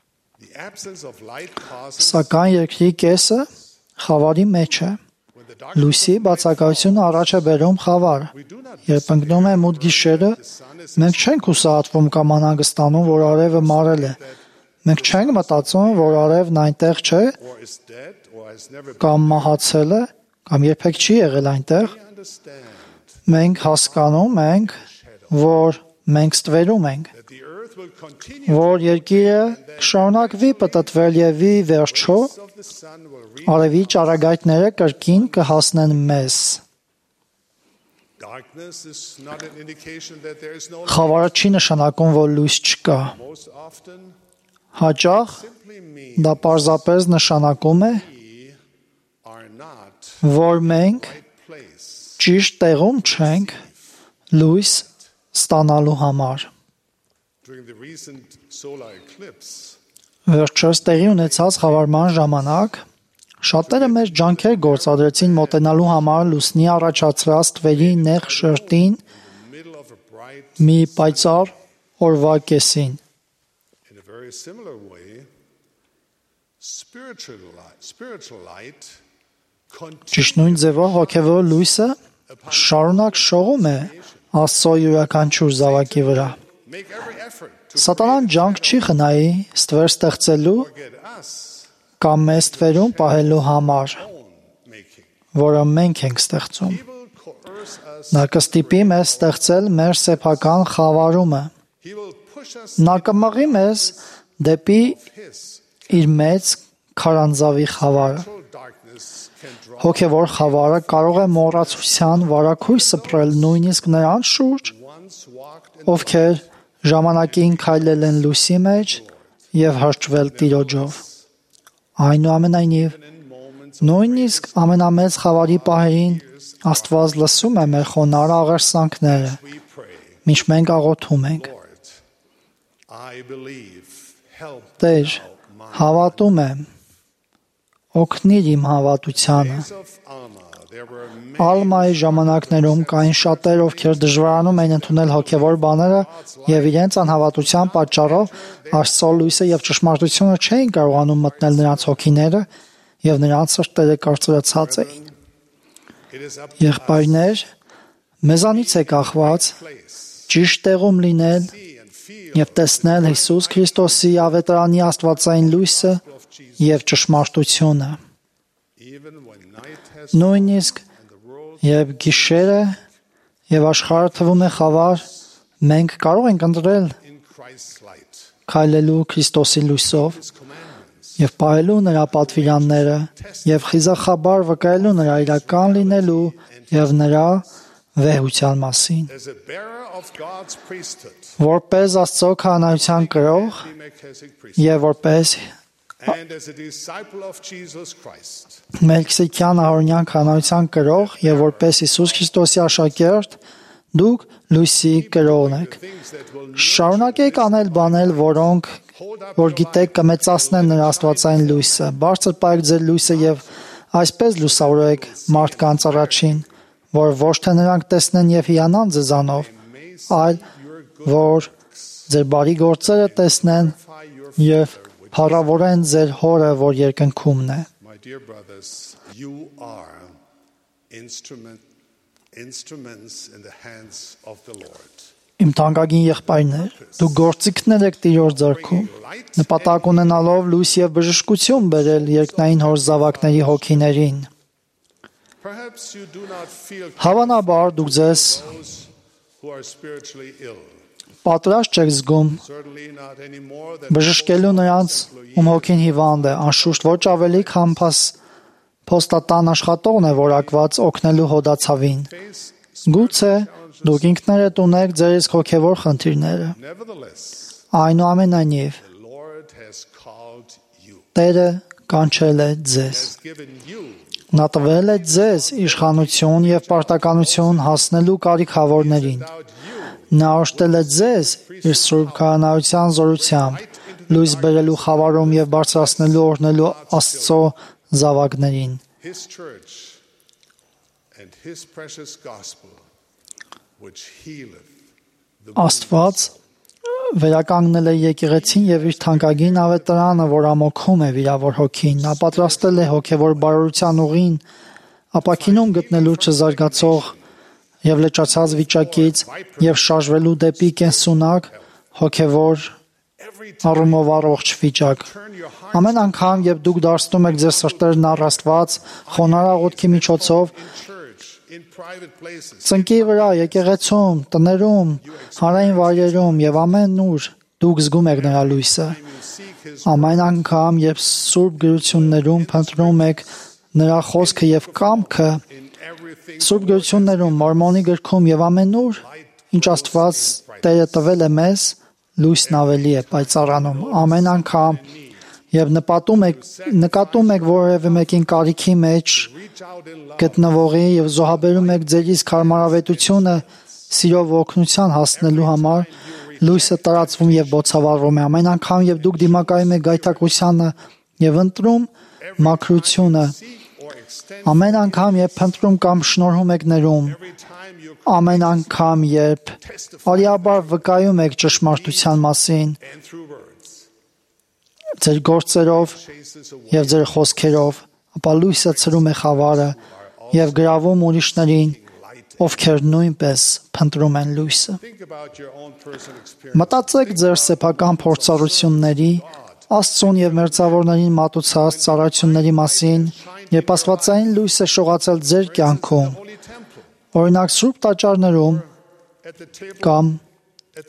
Սակայն երկրի կեսը խավարի մեջ է։ Լույսի բացակայությունը առաջ է բերում խավար։ Երբ ընկնում է մութ գիշերը, մենք չենք հուսահատվում կամ անհանգստանում, որ արևը մարել է։ Մենք չենք մտածում, որ արևն այնտեղ չէ, կամ մահացել է, կամ երբեք չի եղել այնտեղ։ Մենք հասկանում ենք, որ մենք ստվերում ենք, որ երկիրը կշարունակվի պտտվել եւ ի վերջո արևի ճառագայթները կրկին կհասնեն մեզ։ Խավարը չի նշանակում, որ լույս չկա։ Հաճախ դա պարզապես նշանակում է, որ մենք ճիշտ տեղում չենք լույս ստանալու համար։ Վերջերս տեղի ունեցած խավարման ժամանակ շատերը մեր ջանքեր գործադրեցին մոտենալու համար լուսնի առաջացրած ստվերի նեղ շերտին մի պայծառ օրվա կեսին։ Ճիշտ նույն ձևով հոգևոր լույսը շարունակ շողում է Աստծո յուրաքանչյուր զավակի վրա։ Սատանան ջանք չի խնայի ստվեր ստեղծելու կամ մեզ ստվերում պահելու համար, որը մենք ենք ստեղծում։ Նա կստիպի մեզ ստեղծել մեր սեփական խավարումը։ Նա կմղի մեզ դեպի իր մեծ քարանձավի խավարը։ Հոգևոր խավարը կարող է մոռացության վարագույր սփռել նույնիսկ նրանց շուրջ, ովքեր ժամանակին քայլել են լույսի մեջ եւ հրճվել Տիրոջով։ Այնուամենայնիվ, նույնիսկ ամենամեծ խավարի պահերին Աստված լսում է մեր խոնարհ աղերսանքները, մինչ մենք աղոթում ենք. Տեր, հավատում եմ, օգնիր իմ հավատությանը։ Ալմայի ժամանակներում կային շատեր, ովքեր դժվարանում էին ընդունել հոգևոր բաները եւ իրենց անհավատության պատճառով Աստծո լույսը եւ ճշմարտությունը չէին կարողանում մտնել նրանց հոգիները եւ նրանց սրտերը կարծրացած էին։ Եղբայրներ, մեզանից է կախված ճիշտ տեղում լինել եւ տեսնել Հիսուս Քրիստոսի ավետարանի աստվածային լույսը եւ ճշմարտությունը։ Նույնիսկ երբ գիշերը եւ աշխարհը թվում է խավար, մենք կարող ենք ընտրել քայլելու Քրիստոսի լույսով եւ պահելու նրա պատվիրանները եւ խիզախաբար վկայելու նրա իրական լինելու եւ նրա վեհության մասին։ Որպես Աստծո քահանայության կրող եւ որպես Մելքիսեդեկյան ahorնյան քահանայության կրող եւ որպես Հիսուս Քրիստոսի աշակերտ, դուք լույսի կրողն եք։ Շարունակեք անել բաներ, որ գիտեք կմեծացնեն նրա աստվածային լույսը։ Բարձր պահեք ձեր լույսը եւ այսպես լուսավորեք մարդկանց առաջին, որ ոչ թե նրանք տեսնեն եւ հիանան ձեզանով, այլ որ ձեր բարի գործերը տեսնեն եւ փառավորեն ձեր հորը, որ երկնքումն է։ My dear brothers, you are instruments in the hands of the Lord. Իմ թանկագին եղբայրներ, դուք գործիքներ եք Տիրոջ ձեռքում, նպատակ ունենալով լույս եւ բժշկություն բերել երկնային հոր զավակների հոգիներին։ Perhaps you do not feel Հավանաբար դուք ձեզ those who are spiritually ill. պատրաստ չեք զգում Certainly not any more than բժշկելու նրանց, ում հոգին հիվանդ է, անշուշտ ոչ ավելի քան փոստատան աշխատողն է որակված օգնելու հոդացավին։ Գուցե դուք ինքներդ ունեք ձեր իսկ հոգևոր խնդիրները։ nevertheless Այնուամենայնիվ, the Lord has called you, Տերը կանչել է ձեզ։ has given you Նա տվել է ձեզ իշխանություն եւ պարտականություն հասնելու կարիքավորներին։ Նա օժտել է ձեզ իր սուրբ քահանայության զորությամբ, լույս բերելու խավարում եւ բարձրացնելու օրհնելու Աստծո զավակներին։ his church and his precious gospel which healeth the Աստված վերականգնել է եկեղեցին եւ իր թանկագին ավետարանը, որ ամոքում է վիրավոր հոգին։ Նա պատրաստել է հոգևոր բարօրության ուղին, ապաքինում գտնելու չզարգացող եւ լճացած վիճակից եւ շարժվելու դեպի կենսունակ հոգևոր առումով առողջ վիճակ։ Ամեն անգամ, երբ դուք դարձնում եք ձեր սրտերն առ Աստված, խոնարհ աղոթքի միջոցով, in private places ծնկի վրա, եկեղեցում, տներում, հանրային վայրերում եւ ամենուր դուք զգում եք նրա լույսը։ Ամեն անգամ, երբ սուրբ գրություններում փնտրում եք նրա խոսքը եւ կամքը, սուրբ գրություններում, Մորմոնի գրքում եւ ամենուր, ինչ Աստված Տերը տվել է մեզ, լույսն ավելի է պայծառանում։ Ամեն անգամ, երբ նկատում եք որևէ մեկին կարիքի մեջ գտնվողի եւ զոհաբերում եք ձեր իսկ հարմարավետությունը սիրով օգնության հասնելու համար, լույսը տարածվում եւ բոցավառվում է։ Ամեն անգամ, երբ դուք դիմակայում եք գայթակղությանը եւ ընտրում մաքրությունը, ամեն անգամ, երբ փնտրում կամ շնորհում եք ներում, ամեն անգամ, երբ արիաբար վկայում եք ճշմարտության մասին, ձեր գործերով եւ ձեր խոսքերով, ապա լույսը ցրում է խավարը եւ գրավում ուրիշներին, ովքեր նույնպես փնտրում են լույսը։ Մտածեք ձեր սեփական փորձառությունների, Աստծուն եւ մերձավորներին մատուցած ծառայությունների մասին, երբ աստվածային լույս է շողացել ձեր կյանքում, օրինակ սուրբ տաճարներում կամ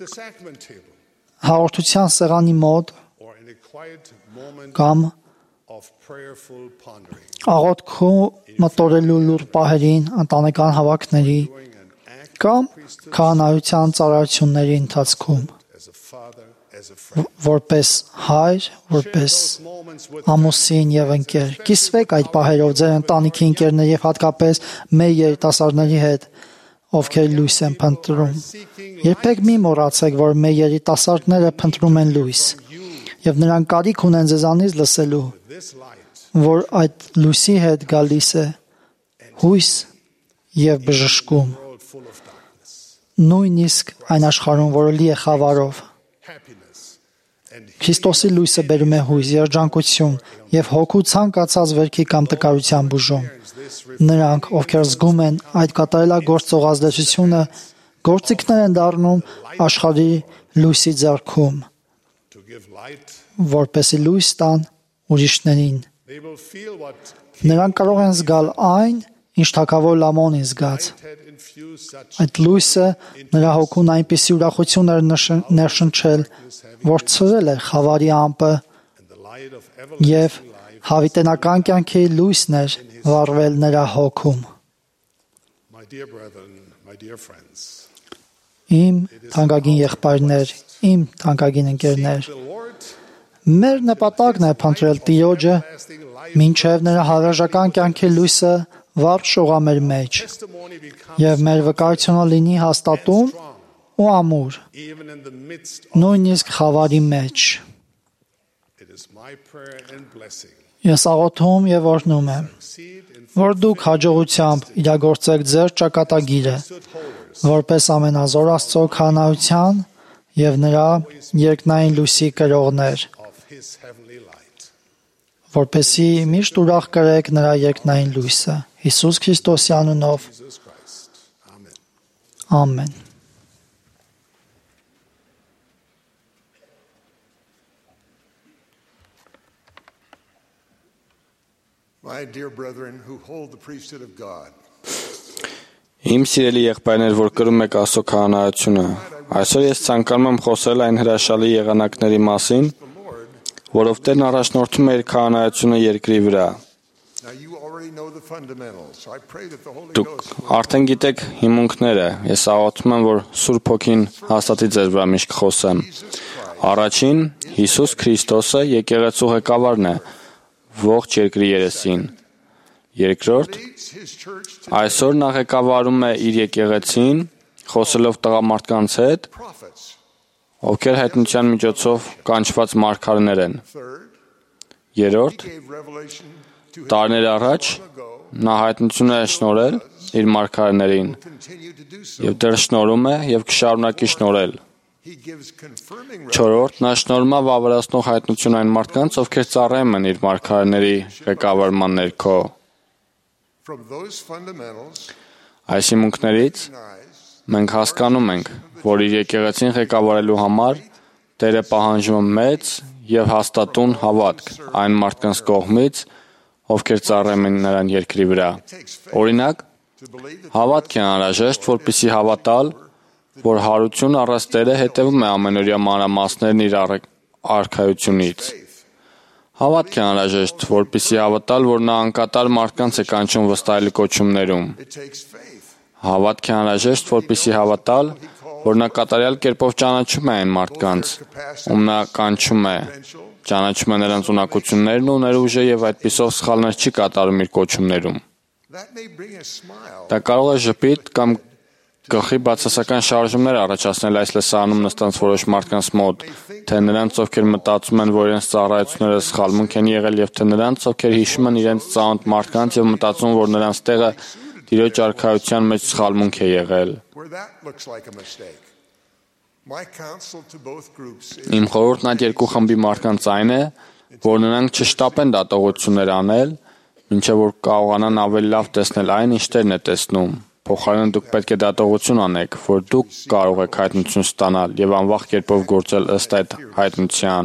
հաղորդության սեղանի մոտ կամ of prayerful pondering, աղոթքու մտորելու լուր պահերին, ընտանեկան հավաքների doing an act կամ քահանայության ծառայությունների ընթացքում, as a father, as a friend. որպես հայր, որպես Those moments with ամուսին եւ ընկեր։ Կիսվեք այդ պահերով ձեր ընտանիքի ընկերների եւ հատկապես մեր երիտասարդների հետ, ովքեր լույս են փնտրում։ Երբեք մի մոռացեք, որ մեր երիտասարդները փնտրում են լույս եւ նրանք կարիք ունեն ձեզանից լսելու, this light, որ այդ լույսի հետ գալիս է հույս եւ բժշկում, world full of darkness, նույնիսկ այն աշխարհում, որը լի է խավարով։ happiness, and Քրիստոսի լույսը բերում է հույս, երջանկություն եւ հոգու ցանկացած վերքի կամ տկարության բուժում։ Նրանք, ովքեր զգում են այդ կատարելագործող ազդեցությունը, գործիքներ են դառնում աշխարհի լույսի ձեռքում, to give light, որպեսզի լույս տան ուրիշներին։ they will feel what Նրանք կարող են զգալ այն, ինչ թագավոր Լամոնին զգաց։ had infused such Այդ լույսը նրա հոգուն այնպիսի ուրախություն էր ներշնչել, որ ցրել էր խավարի ամպը and the light of եւ everlasting life. հավիտենական կյանքի լույսն էր վառվել նրա հոգում։ My dear brethren, my dear friends, Իմ թանկագին եղբայրներ, իմ թանկագին ընկերներ, the Lord, մեր նպատակն է փնտրել Տիրոջը, lasting life, մինչև նրա հավերժական կյանքի լույսը վառ շողա մեր մեջ, testimony becomes եւ մեր վկայությունը լինի հաստատուն ու ամուր, even in the midst of նույնիսկ խավարի մեջ։ it is my prayer and blessing. Ես աղոթում եւ օրհնում եմ, Seed in որ դուք հաջողությամբ իրագործեք ձեր ճակատագիրը, որպես ամենազոր Աստծո քահանայության եւ նրա երկնային լույսի կրողներ, of his heavenly light. որպեսզի միշտ ուրախ կրեք նրա երկնային լույսը։ Հիսուս Քրիստոսի անունով։ Jesus Christ. Amen. Ամեն։ My dear brethren who hold the priesthood of God, Իմ սիրելի եղբայրներ, որ կրում եք Աստծո քահանայությունը, այսօր ես ցանկանում եմ խոսել այն հրաշալի եղանակների մասին, որով Տերն առաջնորդում է իր քահանայությունը երկրի վրա։ now you already know the fundamentals. I pray that the Holy Դուք Ghost will արդեն գիտեք հիմունքները։ Ես աղոթում եմ, որ Սուրբ Հոգին հաստատի ձեր վրա միշտ խոսեմ։ Առաջին Հիսուս Քրիստոսը եկեղեցու ղեկավարն է ողջ երկրի երեսին։ Երկրորդ leads his church to այսօր նա ղեկավարում է իր եկեղեցին, խոսելով տղամարդկանց հետ, prophets. ովքեր հայտնության միջոցով կանչված մարգարեներ են։ Third, Երրորդ, he gave revelation to his տարիներ առաջ ago, նա հայտնություն է շնորհել իր մարգարեներին continue to do so. եւ դեռ շնորհում է եւ կշարունակի շնորհել։ He gives confirming Չորրորդ, նա շնորհում է վավերացնող հայտնություն այն մարդկանց, ովքեր ծառայում են իր մարգարեների ղեկավարման ներքո։ from those fundamentals. Այս հիմունքներից Recognize մենք հասկանում ենք, որ իր եկեղեցին ղեկավարելու համար Տերը պահանջում է մեծ եւ հաստատուն հավատք այն մարդկանց կողմից, ովքեր ծառայում են նրան երկրի վրա։ Օրինակ, to believe that հավատք է անհրաժեշտ, որպեսզի հավատալ, որ հարություն առած Տերը հետևում է ամենօրյա մանրամասներն իր արքայությունից։ Հավատք է անհրաժեշտ, որպեսզի հավատալ, որ նա անկատար մարդկանց է կանչում վստահելի կոչումներում։ it takes faith. Հավատք է անհրաժեշտ, որպեսզի հավատալ, որ նա կատարյալ կերպով ճանաչում է այն մարդկանց, ում նա կանչում է, ճանաչում է նրանց ունակություններն ու ներուժը եւ այդպիսով սխալներ չի կատարում իր կոչումներում։ That may bring a smile. Դա կարող է ժպիտ կամ գլխի բացասական շարժումներ առաջացնել այս լսարանում նստած որոշ մարդկանց մոտ, թե նրանց, ովքեր մտածում են, որ իրենց ծառայությունները սխալմունք են եղել, եւ թե նրանց, ովքեր հիշում են իրենց ծանոթ մարդկանց եւ մտածում, որ նրանց տեղը Տիրոջ արքայության մեջ սխալմունք է եղել։ Where that looks like a mistake. My counsel to both groups is Իմ խորհուրդն այդ երկու խմբի մարդկանց այն է, որ նրանք չշտապեն դատողություններ անել, մինչև որ կարողանան ավելի լավ տեսնել այն, ինչ Տերն է տեսնում։ Փոխարենը դուք պետք է դատողություն անեք, որ դուք կարող եք հայտնություն ստանալ եւ անվախ կերպով գործել ըստ այդ հայտնության։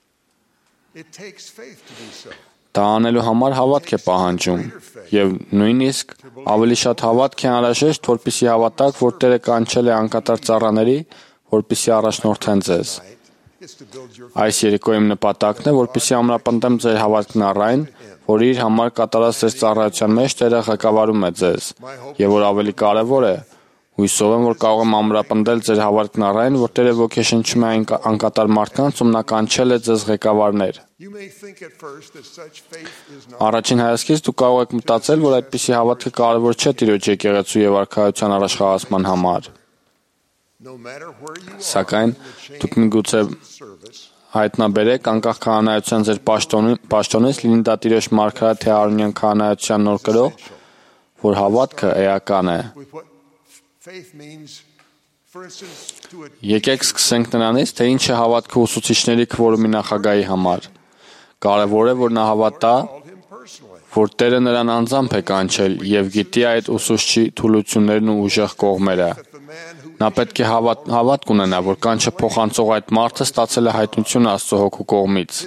it takes faith to do so. Դա անելու համար հավատք է պահանջում եւ նույնիսկ ավելի շատ հավատք է անհրաժեշտ, որպեսզի հավատաք, որ Տերը կանչել է անկատար ծառաների, որպեսզի առաջնորդեն ձեզ։ Այս երեկոյի նպատակն է, որպեսզի ամրապնդեմ ձեր հավատքն առ այն, որ իր համար կատարած ձեր ծառայության մեջ Տերը ղեկավարում է ձեզ, եւ որ ավելի կարեւոր է, հույսով եմ, որ կարող եմ ամրապնդել ձեր հավատքն առ այն, որ Տերը ոգեշնչում է անկատար մարդկանց, ում նա կանչել է ձեզ ղեկավարներ։ Առաջին հայացքից դուք կարող եք մտածել, որ այդպիսի հավատքը կարևոր չէ Տիրոջ եկեղեցու եւ արքայության առաջխաղացման համար։ Սակայն դուք միգուցե հայտնաբերեք անկախ քահանայության ձեր պաշտոնից լինի դա Տիրոջ մարգարե թե արոնյան քահանայության նոր կրող, որ հավատքը էական է։ Եկեք սկսենք նրանից, թե ինչ է հավատքը ուսուցիչների քվորումի նախագահի համար։ Կարևոր է, որ նա հավատա, որ Տերը նրան անձամբ է կանչել եւ գիտի այդ ուսուցչի թուլություններն ու ուժեղ կողմերը։ Նա պետք է հավատք ունենա, որ կանչը փոխանցող այդ մարդը ստացել է հայտնություն Աստծո հոգու կողմից։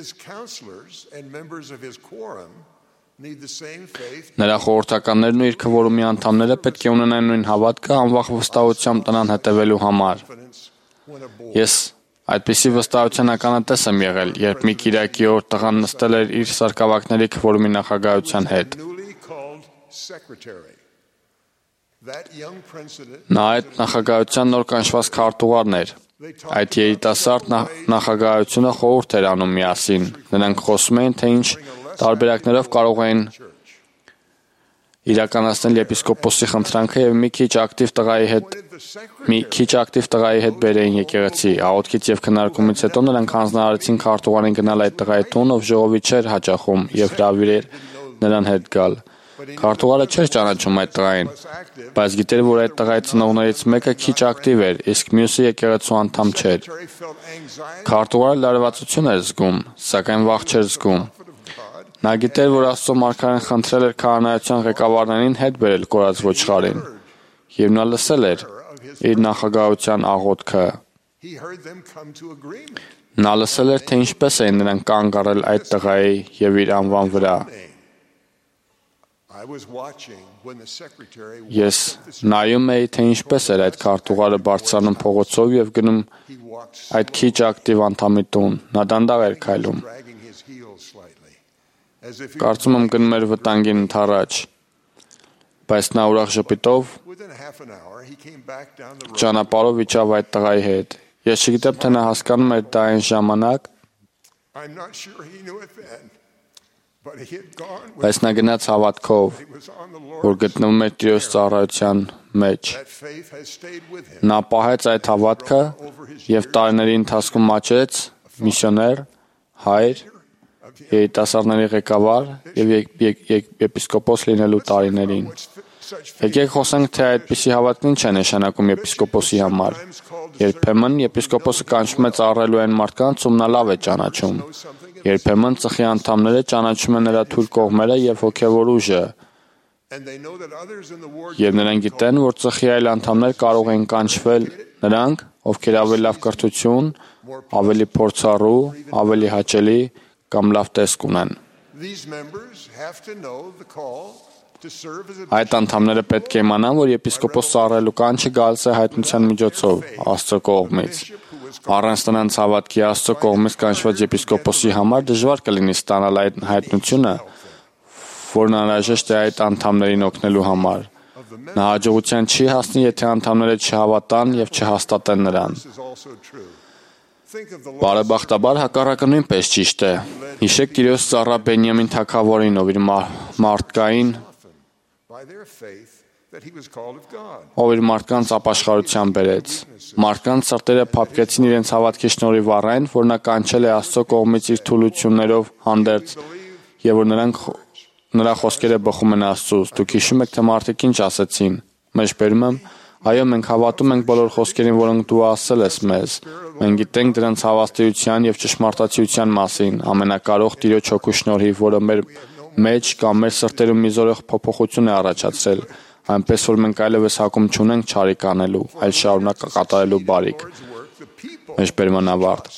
Նրա խորհրդականներն ու իր քվորումի անդամները պետք է ունենան նույն հավատքը անվախ վստահությամբ տնան հետևելու համար։ Ես այդպիսի վստահության ականատես եմ եղել, երբ մի կիրակի օր տղան նստել էր իր սարկավակների քվորումի նախագահության հետ։ Նա այդ նախագահության նոր կանչված քարտուղարն էր։ Այդ երիտասարդ նախագահությունը խորհուրդ էր անում միասին։ Նրանք խոսում էին, թե ինչ տարբերակներով կարող էին իրականացնել եպիսկոպոսի խնդրանքը եւ մի քիչ ակտիվ տղայի հետ բերեին եկեղեցի։ Աղոթքից եւ քննարկումից հետո նրանք հանձնարարեցին քարտուղարին գնալ այդ տղայի տուն, ով ժողովի չէր հաճախում եւ հրավիրեր նրան հետ գալ։ Քարտուղարը չէր ճանաչում այդ տղային, բայց գիտեր, որ այդ տղայի ծնողներից մեկը քիչ ակտիվ էր, իսկ մյուսը եկեղեցու անդամ չէր։ Քարտուղարը լարվածություն էր զգում, սակայն վախ չէր զգում։ Նա գիտեր, որ Աստծո մարգարեն խնդրել էր քահանայության ղեկավարներին հետ բերել կորած ոչխարին, եւ նա լսել էր իր նախագահության աղոթքը։ Նա լսել էր, թե ինչպես էին նրանք կանգ առել այդ տղայի եւ իր անվան վրա։ Ես նայում էի, թե ինչպես էր այդ քարտուղարը բարձրանում փողոցով եւ գնում այդ քիչ ակտիվ անդամի տուն։ Նա դանդաղ էր քայլում։ Կարծում եմ գնում էր վտանգին ընդառաջ, բայց նա ուրախ ժպիտով ճանապարհով իջավ այդ տղայի հետ։ Ես չգիտեմ, թե նա հասկանում էր դա այն ժամանակ, բայց նա գնաց հավատքով, որ գտնվում էր Տիրոջ ծառայության մեջ։ Նա պահեց այդ հավատքը եւ տարիների ընթացքում աճեց միսիոներ, հայր, երիտասարդների ղեկավար եւ եպիսկոպոս լինելու տարիներին։ Եկեք խոսենք, թե այդպիսի հավատքն ինչ է նշանակում եպիսկոպոսի համար։ Երբեմն եպիսկոպոսը կանչվում է ծառայելու այն մարդկանց, ում նա լավ է ճանաչում։ Երբեմն ծխի անդամները ճանաչում են նրա թույլ կողմերը եւ հոգեվոր ուժը։ Եվ նրանք գիտեն, որ ծխի այլ անդամներ կարող են կանչվել նրանք, ովքեր ավելի լավ կրթություն, ավելի փորձառու, ավելի հաճելի կամ լավ տեսք ունեն։ Այդ անդամները պետք է իմանան, որ եպիսկոպոս ծառայելու կանչը գալիս է հայտնության միջոցով, Աստծո կողմից։ Առանց նրանց հավատքի Աստծո կողմից կանչված եպիսկոպոսի համար դժվար կլինի ստանալ այդ հայտնությունը, որն անհրաժեշտ է այդ անդամներին օգնելու համար։ Նա հաջողության չի հասնի, եթե անդամները չհավատան եւ չհաստատեն նրան։ Բարեբախտաբար հակառակը նույնպես ճիշտ է։ Հիշեք Տիրոջ ծառա Բենյամին թագավորին, ով իր մարդկանց ապաշխարության բերեց։ Մարդկանց սրտերը փափկեցին իրենց հավատքի շնորհիվ առ այն, որ նա կանչել է Աստծո կողմից իր թուլություններով հանդերձ, եւ որ նրա խոսքերը բխում են Աստծուց։ Դուք հիշում եք, թե մարդիկ ինչ ասեցին։ Մեջբերում եմ, այո, մենք հավատում ենք բոլոր խոսքերին, որոնք դու ասել ես մեզ։ Մենք գիտենք դրանց հավաստիության եւ ճշմարտացիության մասին, ամենակարող Տիրոջ հոգու շնորհիվ, որը մեր մեջ կամ մեր սրտերում մի զորեղ փոփոխություն է առաջացրել, այնպես որ մենք այլևս հակում չունենք չարիք անելու, այլ շարունակ կատարելու բարիք։ Մեջբերման ավարտ։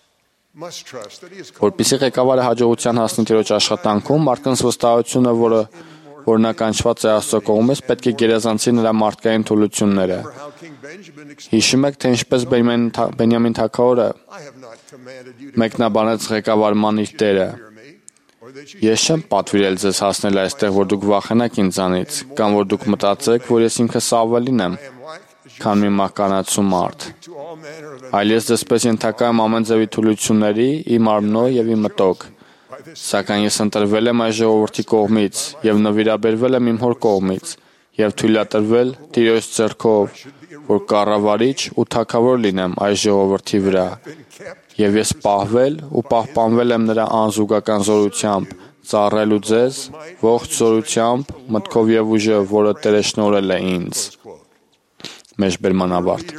Որպեսզի ղեկավարը հաջողության հասնի Տիրոջ աշխատանքում, մարդկանց վստահությունը, որ նա կանչված է Աստծո կողմից, պետք է գերազանցի նրա մարդկային թուլությունները։ Հիշում եք, թե ինչպես Բենյամին թագավորը մեկնաբանեց ղեկավարման իր տերը. Ես չեմ պատվիրել ձեզ հասնել այստեղ, որ դուք վախենաք ինձանից, կամ որ դուք մտածեք, որ ես ինքս ավելին եմ, քան մի մահկանացու մարդ, այլ ես դեսպես ենթակա եմ ամեն ձևի թուլությունների, իմ արմնո և իմ մտոք, սակայն ես ընտրվել եմ այս ժողովրդի կողմից և նվիրաբերվել եմ իմ հոր կողմից և թույլատրվել Տիրոջ ձեռքով, որ կառավարիչ ու թագավոր լինեմ այս ժողովրդի վրա, և ես պահվել ու պահպանվել եմ նրա անզուգական զորությամբ, ծառայելու ձեզ ողջ զորությամբ, մտքով և ուժով, որը Տերը շնորհել է ինձ։ Մեջբերման ավարտ։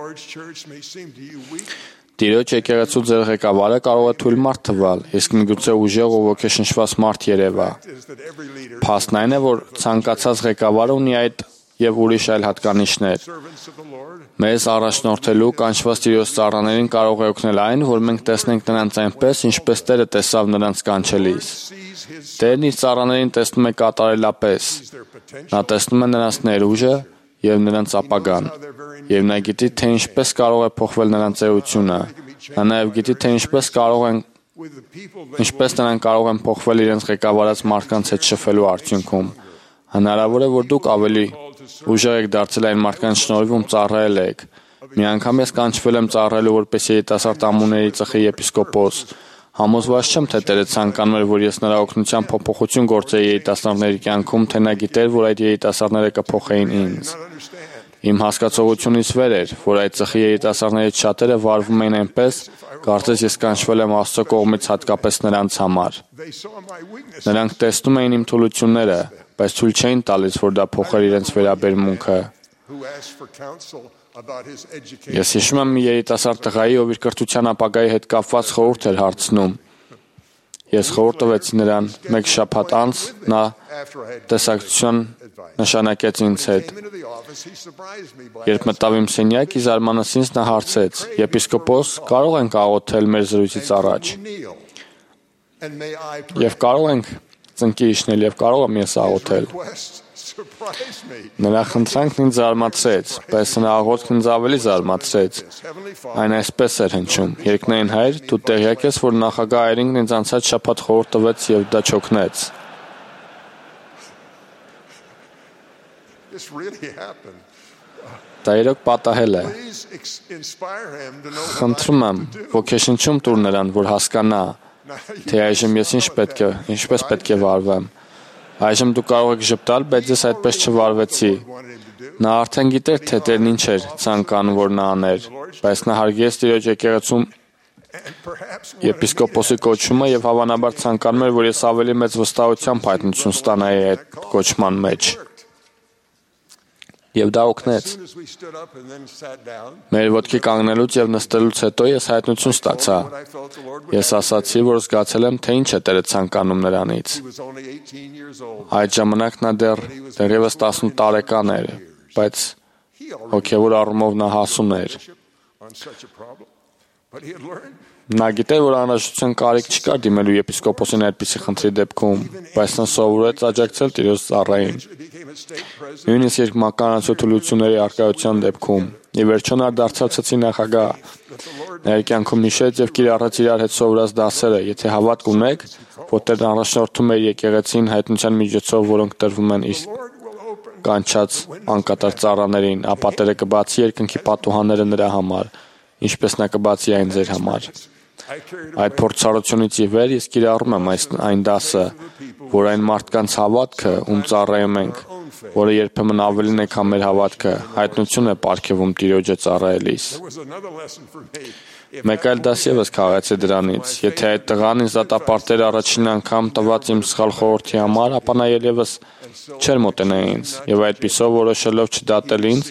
Տիրոջ եկեղեցու ձեր ղեկավարը կարող է թույլ մարդ թվալ, իսկ միգուցե ուժեղ ու ոգեշնչված մարդ երևա։ Փաստն այն է, որ ցանկացած ղեկավար ունի այդ և ուրիշ այլ հատկանիշներ։ Մեզ առաջնորդելու կանչված Տիրոջ ծառաներին կարող է օգնել այն, որ մենք տեսնենք նրանց այնպես, ինչպես Տերը տեսավ նրանց կանչելիս։ Տերն իր ծառաներին տեսնում է կատարելապես։ Նա տեսնում է նրանց ներուժը և նրանց ապագան, և նա գիտի, թե ինչպես կարող է փոխվել նրանց էությունը։ Նա նաև գիտի, թե ինչպես նրանք կարող են փոխվել իրենց ղեկավարած մարդկանց հետ շփվելու արդյունքում։ Հնարավոր է, որ դուք ավելի ուժեղ եք դարձել այն մարդկանց շնորհիվ, ում ծառայել եք։ Մի անգամ ես կանչվել եմ ծառայելու որպես երիտասարդ ամուների ծխի եպիսկոպոս։ Համոզված չեմ, թե Տերը ցանկանում էր, որ ես նրա օգնությամբ փոփոխություն գործեի երիտասարդների կյանքում, թե նա գիտեր, որ այդ երիտասարդները կփոխեին ինձ։ Իմ հասկացողությունից վեր էր, որ այդ ծխի երիտասարդներից շատերը վարվում էին այնպես, կարծես ես կանչվել եմ Աստծո կողմից հատկապես նրանց համար։ Նրանք տեսնում էին իմ թուլությունները, բայց թույլ չէին տալիս, որ դա փոխեր իրենց վերաբերմունքը։ Ես հիշում եմ մի երիտասարդ տղայի, ով իր կրթության ապագայի հետ կապված խորհուրդ էր հարցնում։ Ես խորհուրդ տվեցի նրան, մեկ շաբաթ անց նա տեսակցություն նշանակեց ինձ հետ։ Երբ մտավ իմ սենյակ, ի զարմանս ինձ նա հարցեց. «Եպիսկոպոս, կարող ենք աղոթել մեր զրույցից առաջ»։ Եվ կարող ենք ծնկի իջնել և կարող եմ ես աղոթել։ Նրա խնդրանքն ինձ զարմացրեց, բայց նրա աղոթքն ինձ ավելի զարմացրեց։ Այն այսպես էր հնչում. «Երկնային Հայր, դու տեղյակ ես, որ նախագահ Այրինգն ինձ անցած շաբաթ խորհուրդ տվեց և դա չօգնեց»։ Դա իրոք պատահել է։ Խնդրում եմ, ոգեշնչում տուր նրան, որ հասկանա, թե այժմ ես ինչպես պետք է վարվեմ։ Այժմ դու կարող եք ժպտալ, բայց ես այդպես չվարվեցի։ Նա արդեն գիտեր, թե Տերն ինչ էր ցանկանում, որ նա աներ, բայց նա հարգեց Տիրոջ եկեղեցում եպիսկոպոսի կոչումը և հավանաբար ցանկանում էր, որ ես ավելի մեծ վստահությամբ հայտնություն ստանայի այդ կոչման մեջ։ Եվ դա օգնեց։ Մեր ոտքի կանգնելուց և նստելուց հետո ես հայտնություն ստացա։ Ես ասացի, որ զգացել եմ, թե ինչ է Տերը ցանկանում նրանից։ Այդ ժամանակ նա դեռևս 18 տարեկան էր, բայց հոգևոր առումով նա հասուն էր։ Նա գիտեր, որ անհրաժեշտության կարիք չկար դիմելու եպիսկոպոսին այդպիսի խնդրի դեպքում, բայց նա սովորեց աջակցել Տիրոջ ծառային։ Նույնիսկ երբ մահկանացու թուլությունների առկայության դեպքում, ի վերջո նա դարձավ ցեցի նախագահ։ Նա իր կյանքում հիշեց և կիրառեց իրար հետ սովորած դասերը։ Եթե հավատք ունեք, որ Տերն առաջնորդում է եկեղեցին հայտնության միջոցով, որոնք տրվում են իր կանչած անկատար ծառաներին, ապա Տերը կբացի երկնքի պատուհանները նրա համար, ինչպես նա կբացի այն ձեր համար։ Այդ փորձառությունից ի վեր ես կիրառում եմ այն դասը, որ այն մարդկանց հավատքը, ում ծառայում ենք, որը երբեմն ավելին է, քան մեր հավատքը, հայտնություն է պարգևում Տիրոջը ծառայելիս։ Մեկ այլ դաս ևս քաղեցի դրանից. եթե այդ տղան ինձ դատապարտեր առաջին անգամ տված իմ սխալ խորհրդի համար, ապա նա երևս չէր մոտենա ինձ, և այդպիսով որոշելով չդատել ինձ,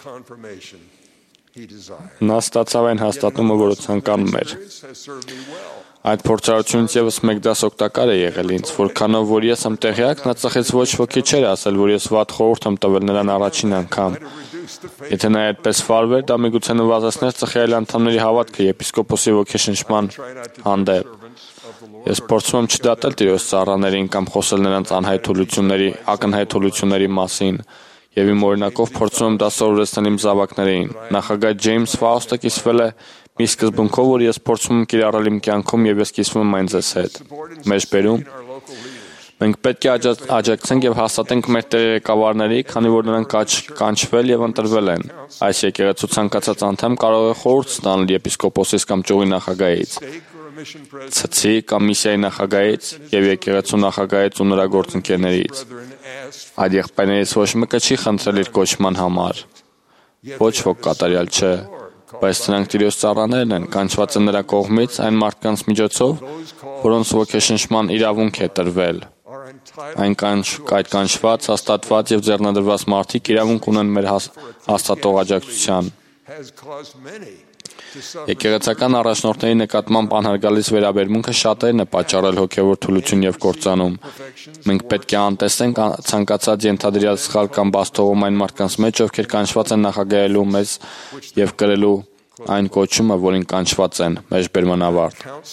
նա ստացավ այն հաստատումը, որը ցանկանում էր։ Այդ փորձառությունից ևս մեկ դաս օգտակար է եղել ինձ, որքանով որ ես եմ տեղյակ, նա ծխից ոչ ոքի չէր ասել, որ ես վատ խորհուրդ եմ տվել նրան առաջին անգամ։ Եթե նա այդպես վարվեր, դա միգուցե նվազեցներ ծխի այլ անդամների հավատքը եպիսկոպոսի ոգեշնչման հանդեպ։ Ես փորձում եմ չդատել Տիրոջ ծառաներին կամ խոսել նրանց ակնհայտ թուլությունների մասին, և իմ օրինակով փորձում եմ դա սովորեցնել իմ զավակներին։ Նախագահ Ջեյմս Ֆաուստը կիսվել է մի սկզբունքով, որ ես փորձում եմ կիրառել իմ կյանքում եւ ես կիսվում եմ այն ձեզ հետ։ Մեջբերում մենք պետք է աջակցենք եւ հաստատենք մեր տեղի ղեկավարների, քանի որ նրանք կանչվել եւ ընտրվել են։ Այս եկեղեցու ցանկացած անդամ կարող է խորհուրդ ստանալ եպիսկոպոսից կամ ճյուղի նախագահից, ցցի կամ միսիայի նախագահից եւ եկեղեցու նախագահից ու նրա գործընկերներից։ Այդ եղբայրներից ոչ մեկը չի խնդրել իր կոչման համար։ Ոչ ոք կատարյալ չէ, բայց նրանք Տիրոջ ծառաներն են, կանչված են նրա կողմից այն մարդկանց միջոցով, որոնց ոգեշնչման իրավունք է տրվել։ Այդ կանչված, հաստատված եւ ձեռնադրված մարդիկ իրավունք ունեն մեր հաստատող աջակցության։ Եկեղեցական առաջնորդների նկատմամբ անհարգալից վերաբերմունքը շատերն է պատճառել հոգևոր թուլություն եւ կործանում։ Մենք պետք է անտեսենք ցանկացած ենթադրյալ սխալ կամ բաստողում այն մարդկանց մեջ, ովքեր կանչված են նախագահելու մեզ եւ կրելու այն կոչումը, որին կանչված են, մեջբերման ավարտ։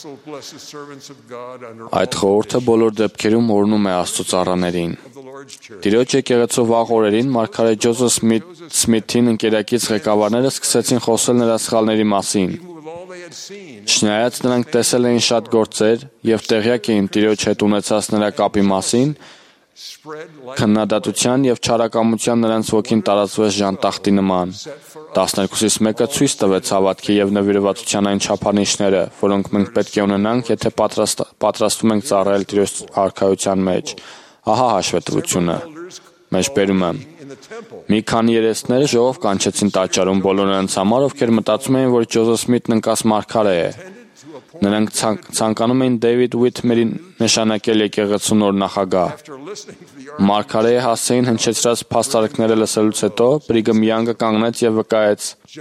Այդ խորհուրդը բոլոր դեպքերում օրհնում է Աստծո ծառաներին։ Տիրոջ եկեղեցու վաղ օրերին մարգարե Ջոզեֆ Սմիթին ընկերակից ղեկավարները սկսեցին խոսել նրա սխալների մասին։ Չնայած նրանք տեսել էին շատ գործեր եւ տեղյակ էին Տիրոջ հետ ունեցած նրա կապի մասին, քննադատության եւ չարակամության նրանց ոգին տարածվեց ժանտախտի նման։ 12-ից մեկը ցույց տվեց հավատքի եւ նվիրվածության այն չափանիշները, որոնք մենք պետք է ունենանք, եթե պատրաստվում ենք ծառայել Տիրոջ արքայության մեջ։ Ահա հաշվետվությունը։ Մեջբերում եմ։ Մի քանի երեսներ ժողով կանչեցին տաճարում բոլոր նրանց համար, ովքեր մտածում էին, որ Ջոզեֆ Սմիթն ընկած մարգարե է։ Նրանք ցանկանում էին Դեյվիդ Ուիթմերին նշանակել եկեղեցու նոր նախագահ։ Մարգարեի հասցեին հնչեցրած փաստարկները լսելուց հետո Բրիգհամ Յանգը կանգնեց եւ վկայեց.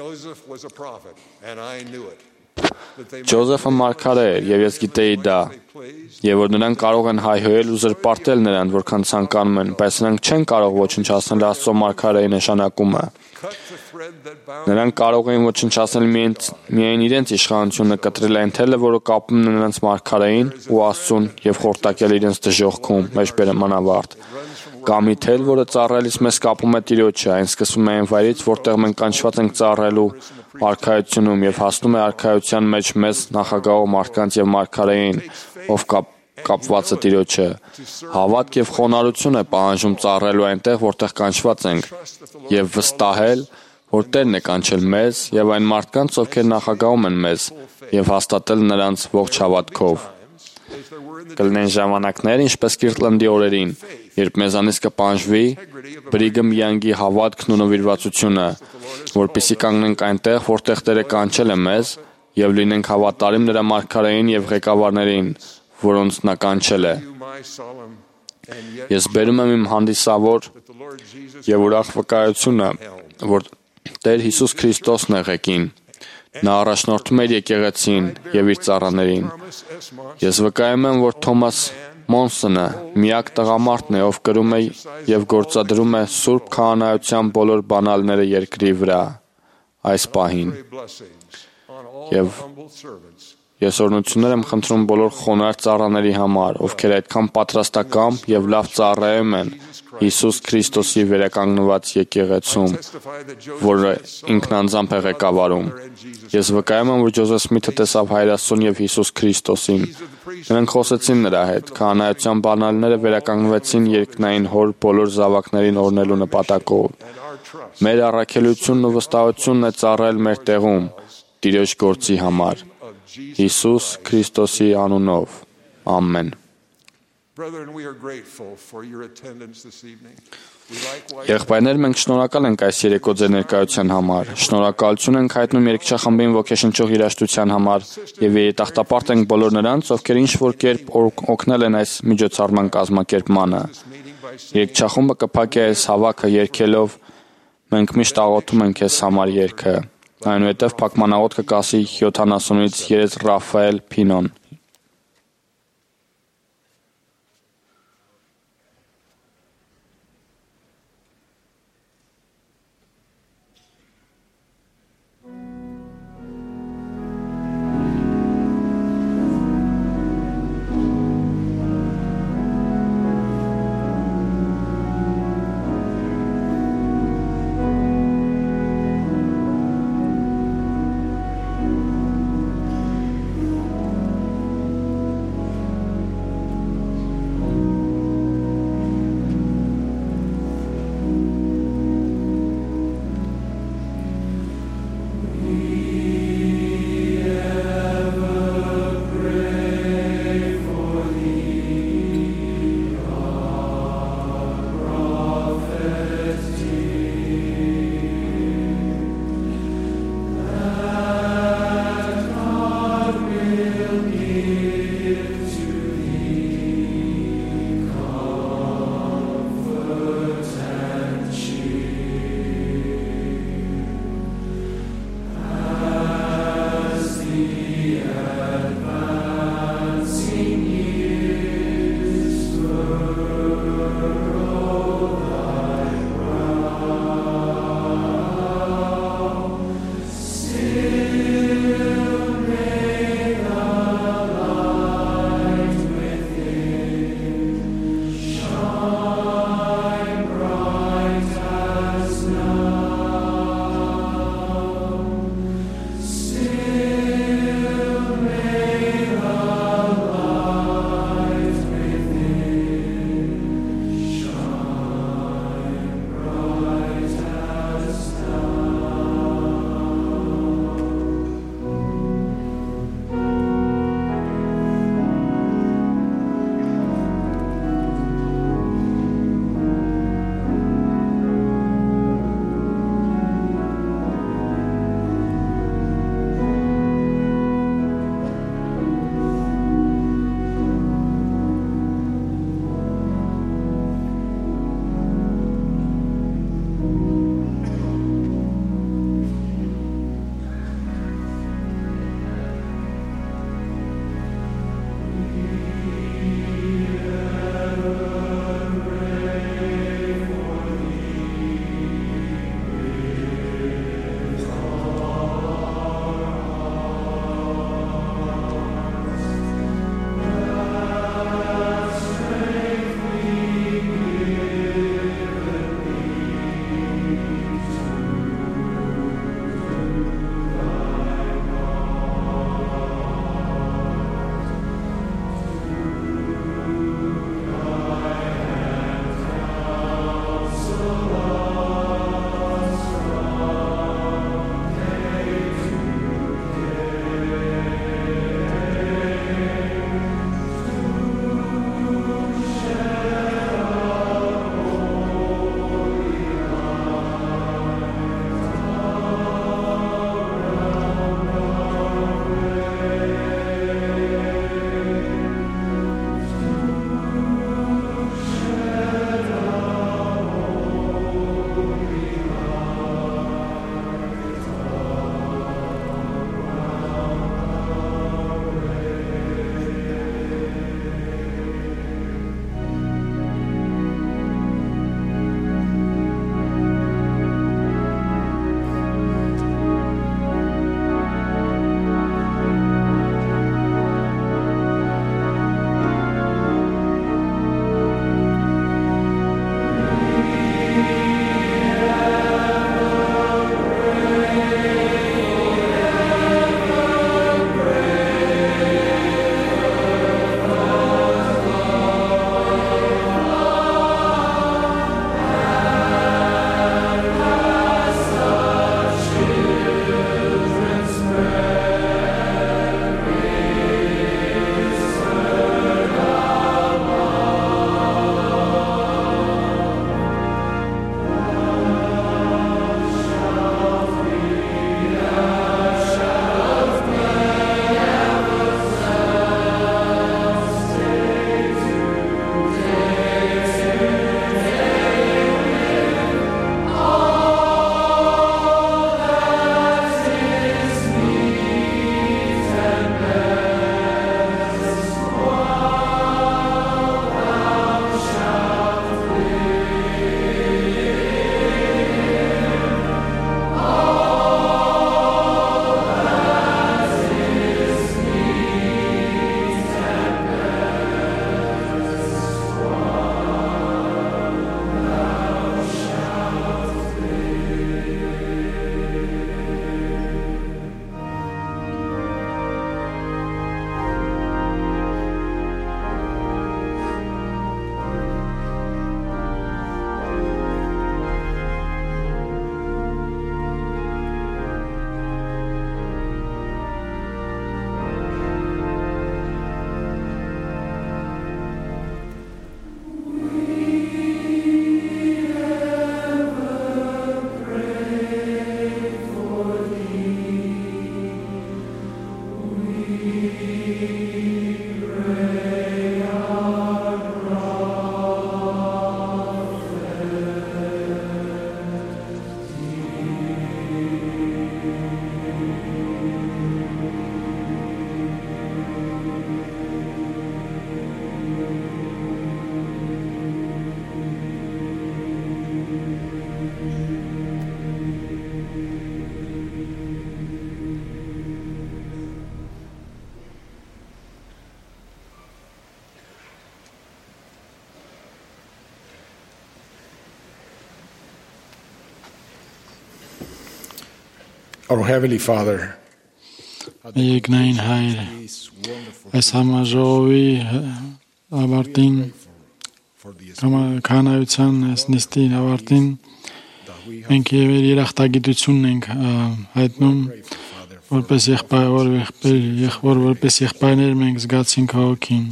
Ջոզեֆը մարգարե էր եւ ես գիտեի դա, եւ որ նրանք կարող են հայհոյել ու զրպարտել նրան, որքան ցանկանում են, բայց նրանք չեն կարող ոչնչացնել Աստծո մարգարեի նշանակումը։ Նրանք կարող էին ոչնչացնել միայն իրենց իշխանությունը կտրել այն թելը, որը կապում է նրանց մարգարեին ու Աստծուն եւ խորտակել իրենց դժոխքում, մեջբերման ավարտ։ Կամ մի թել, որը ծառայելիս մեզ կապում է Տիրոջը, այն սկսվում է այն վայրից, որտեղ մենք կանչված ենք ծառայելու արքայությունում եւ հասնում է արքայության մեջ մեզ նախագահող մարդկանց եւ մարգարեին, ով կապված է Տիրոջը։ Հավատք եւ խոնարհություն է պահանջում ծառայելու այնտեղ, որտեղ կանչված ենք, եւ վստահել, որ Տերն է կանչել մեզ եւ այն մարդկանց, ովքեր նախագահում են մեզ, եւ հաստատել նրանց ողջ հավատքով։ Կլինեն ժամանակներ, ինչպես Կիրտլանդի օրերին, երբ մեզանից կպահանջվի Բրիգհամ Յանգի հավատքն ու նվիրվածությունը, որպեսզի կանգնենք այնտեղ, որտեղ Տերը կանչել է մեզ, եւ լինենք հավատարիմ նրա մարգարեին եւ ղեկավարներին, որոնց նա կանչել է։ Ես բերում եմ իմ հանդիսավոր եւ ուրախ վկայությունը, որ Տեր Հիսուս Քրիստոսն է ղեկին։ Նա առաջնորդում է եկեղեցին եւ իր ծառաներին։ Ես վկայում եմ, որ Թոմաս Մոնսոնը միակ տղամարդն է, ով կրում է եւ գործադրում է Սուրբ Քահանայության բոլոր բանալները երկրի վրա այս պահին։ Եվ ես օրհնություններ եմ խնդրում բոլոր խոնարհ ծառաների համար, ովքեր այդքան պատրաստակամ եւ լավ ծառայում են Հիսուս Քրիստոսի վերականգնված եկեղեցում, որը ինքն անձամբ է ղեկավարում։ Ես վկայում եմ, որ Ջոզեֆ Սմիթը տեսավ Հայր Աստծուն եւ Հիսուս Քրիստոսին։ Նրանք խոսեցին նրա հետ, քահանայության բանալները վերականգնվեցին երկնային Հոր բոլոր զավակներին օրհնելու նպատակով։ Մեր առաքելությունն ու վստահությունն է ծառայել մեր տեղում Տիրոջ գործի համար։ Հիսուս Քրիստոսի անունով։ Ամեն։ Եղբայրներ, մենք շնորհակալ ենք այս երեկո ձեր ներկայության համար։ Շնորհակալություն ենք հայտնում երգչախմբին ոգեշնչող երաժշտության համար եւ երիտախտապարտ ենք բոլոր նրանց, ովքեր ինչ-որ կերպ օգնել են այս միջոցառման կազմակերպմանը։ Երգչախումբը կփակի այս հավաքը երգելով «Մենք միշտ աղոթում ենք քեզ համար» երգը։ Այնուհետև փակմանաղոթ կկասի 70-ից 3 Ռաֆայել Փինոն։ Our Heavenly Father, Եգնային Հայր, այս համաժողովի ավարտին կանայության այս նիստի ավարտին մենք եւ երախտագիտությունն ենք հայտնում որպես եղբայրներ մենք զգացինք հոգին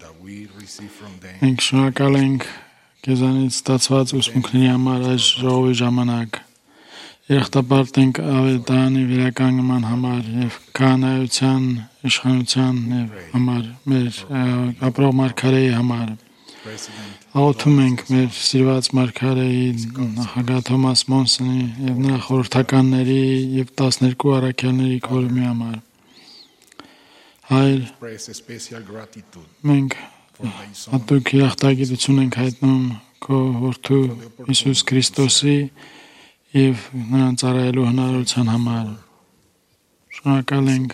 մենք շնորհակալ ենք քեզանից ստացված ուսմունքների համար այս ժողովի ժամանակ երախտապարտ ենք ավետարանի վերականգնման համար եւ կանայության իշխանության համար մեր ապրող մարգարեի համար աղոթում ենք մեր սիրված մարգարեի նախագահ Թոմաս Մոնսոնի եւ նրա խորհրդականների եւ 12 առաքյալների քորմի համար Հայր մենք հատուկ երախտագիտություն ենք հայտնում քո որդու Հիսուս Քրիստոսի եւ նրան ծառայելու հնարավորության համար շնորհակալ ենք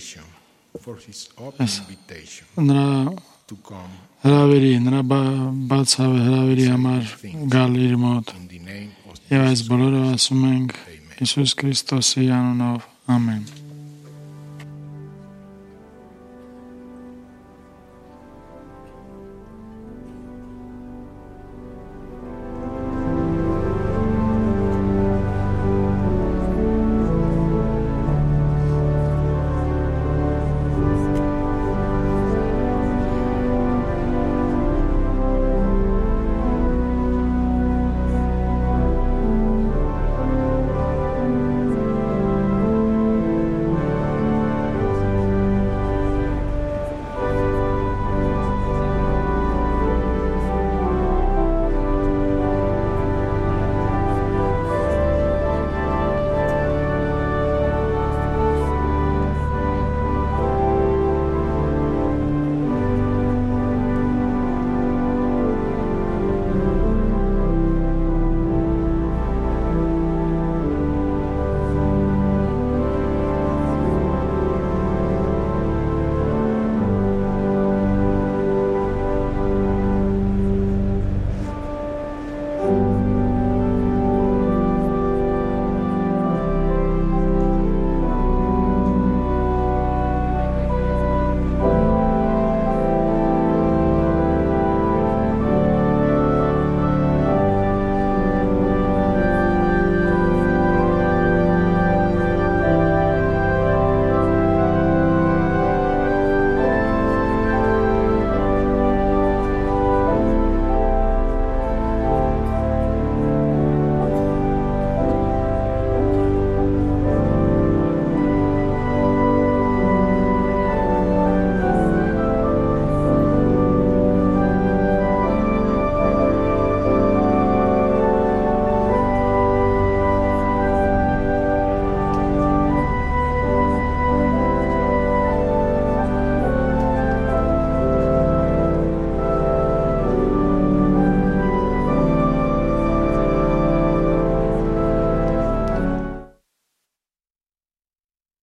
նրա հրավերի նրա բաց հրավերի համար գալ իր մոտ եւ այս բոլորը ասում ենք Հիսուս Քրիստոսի անունով ամեն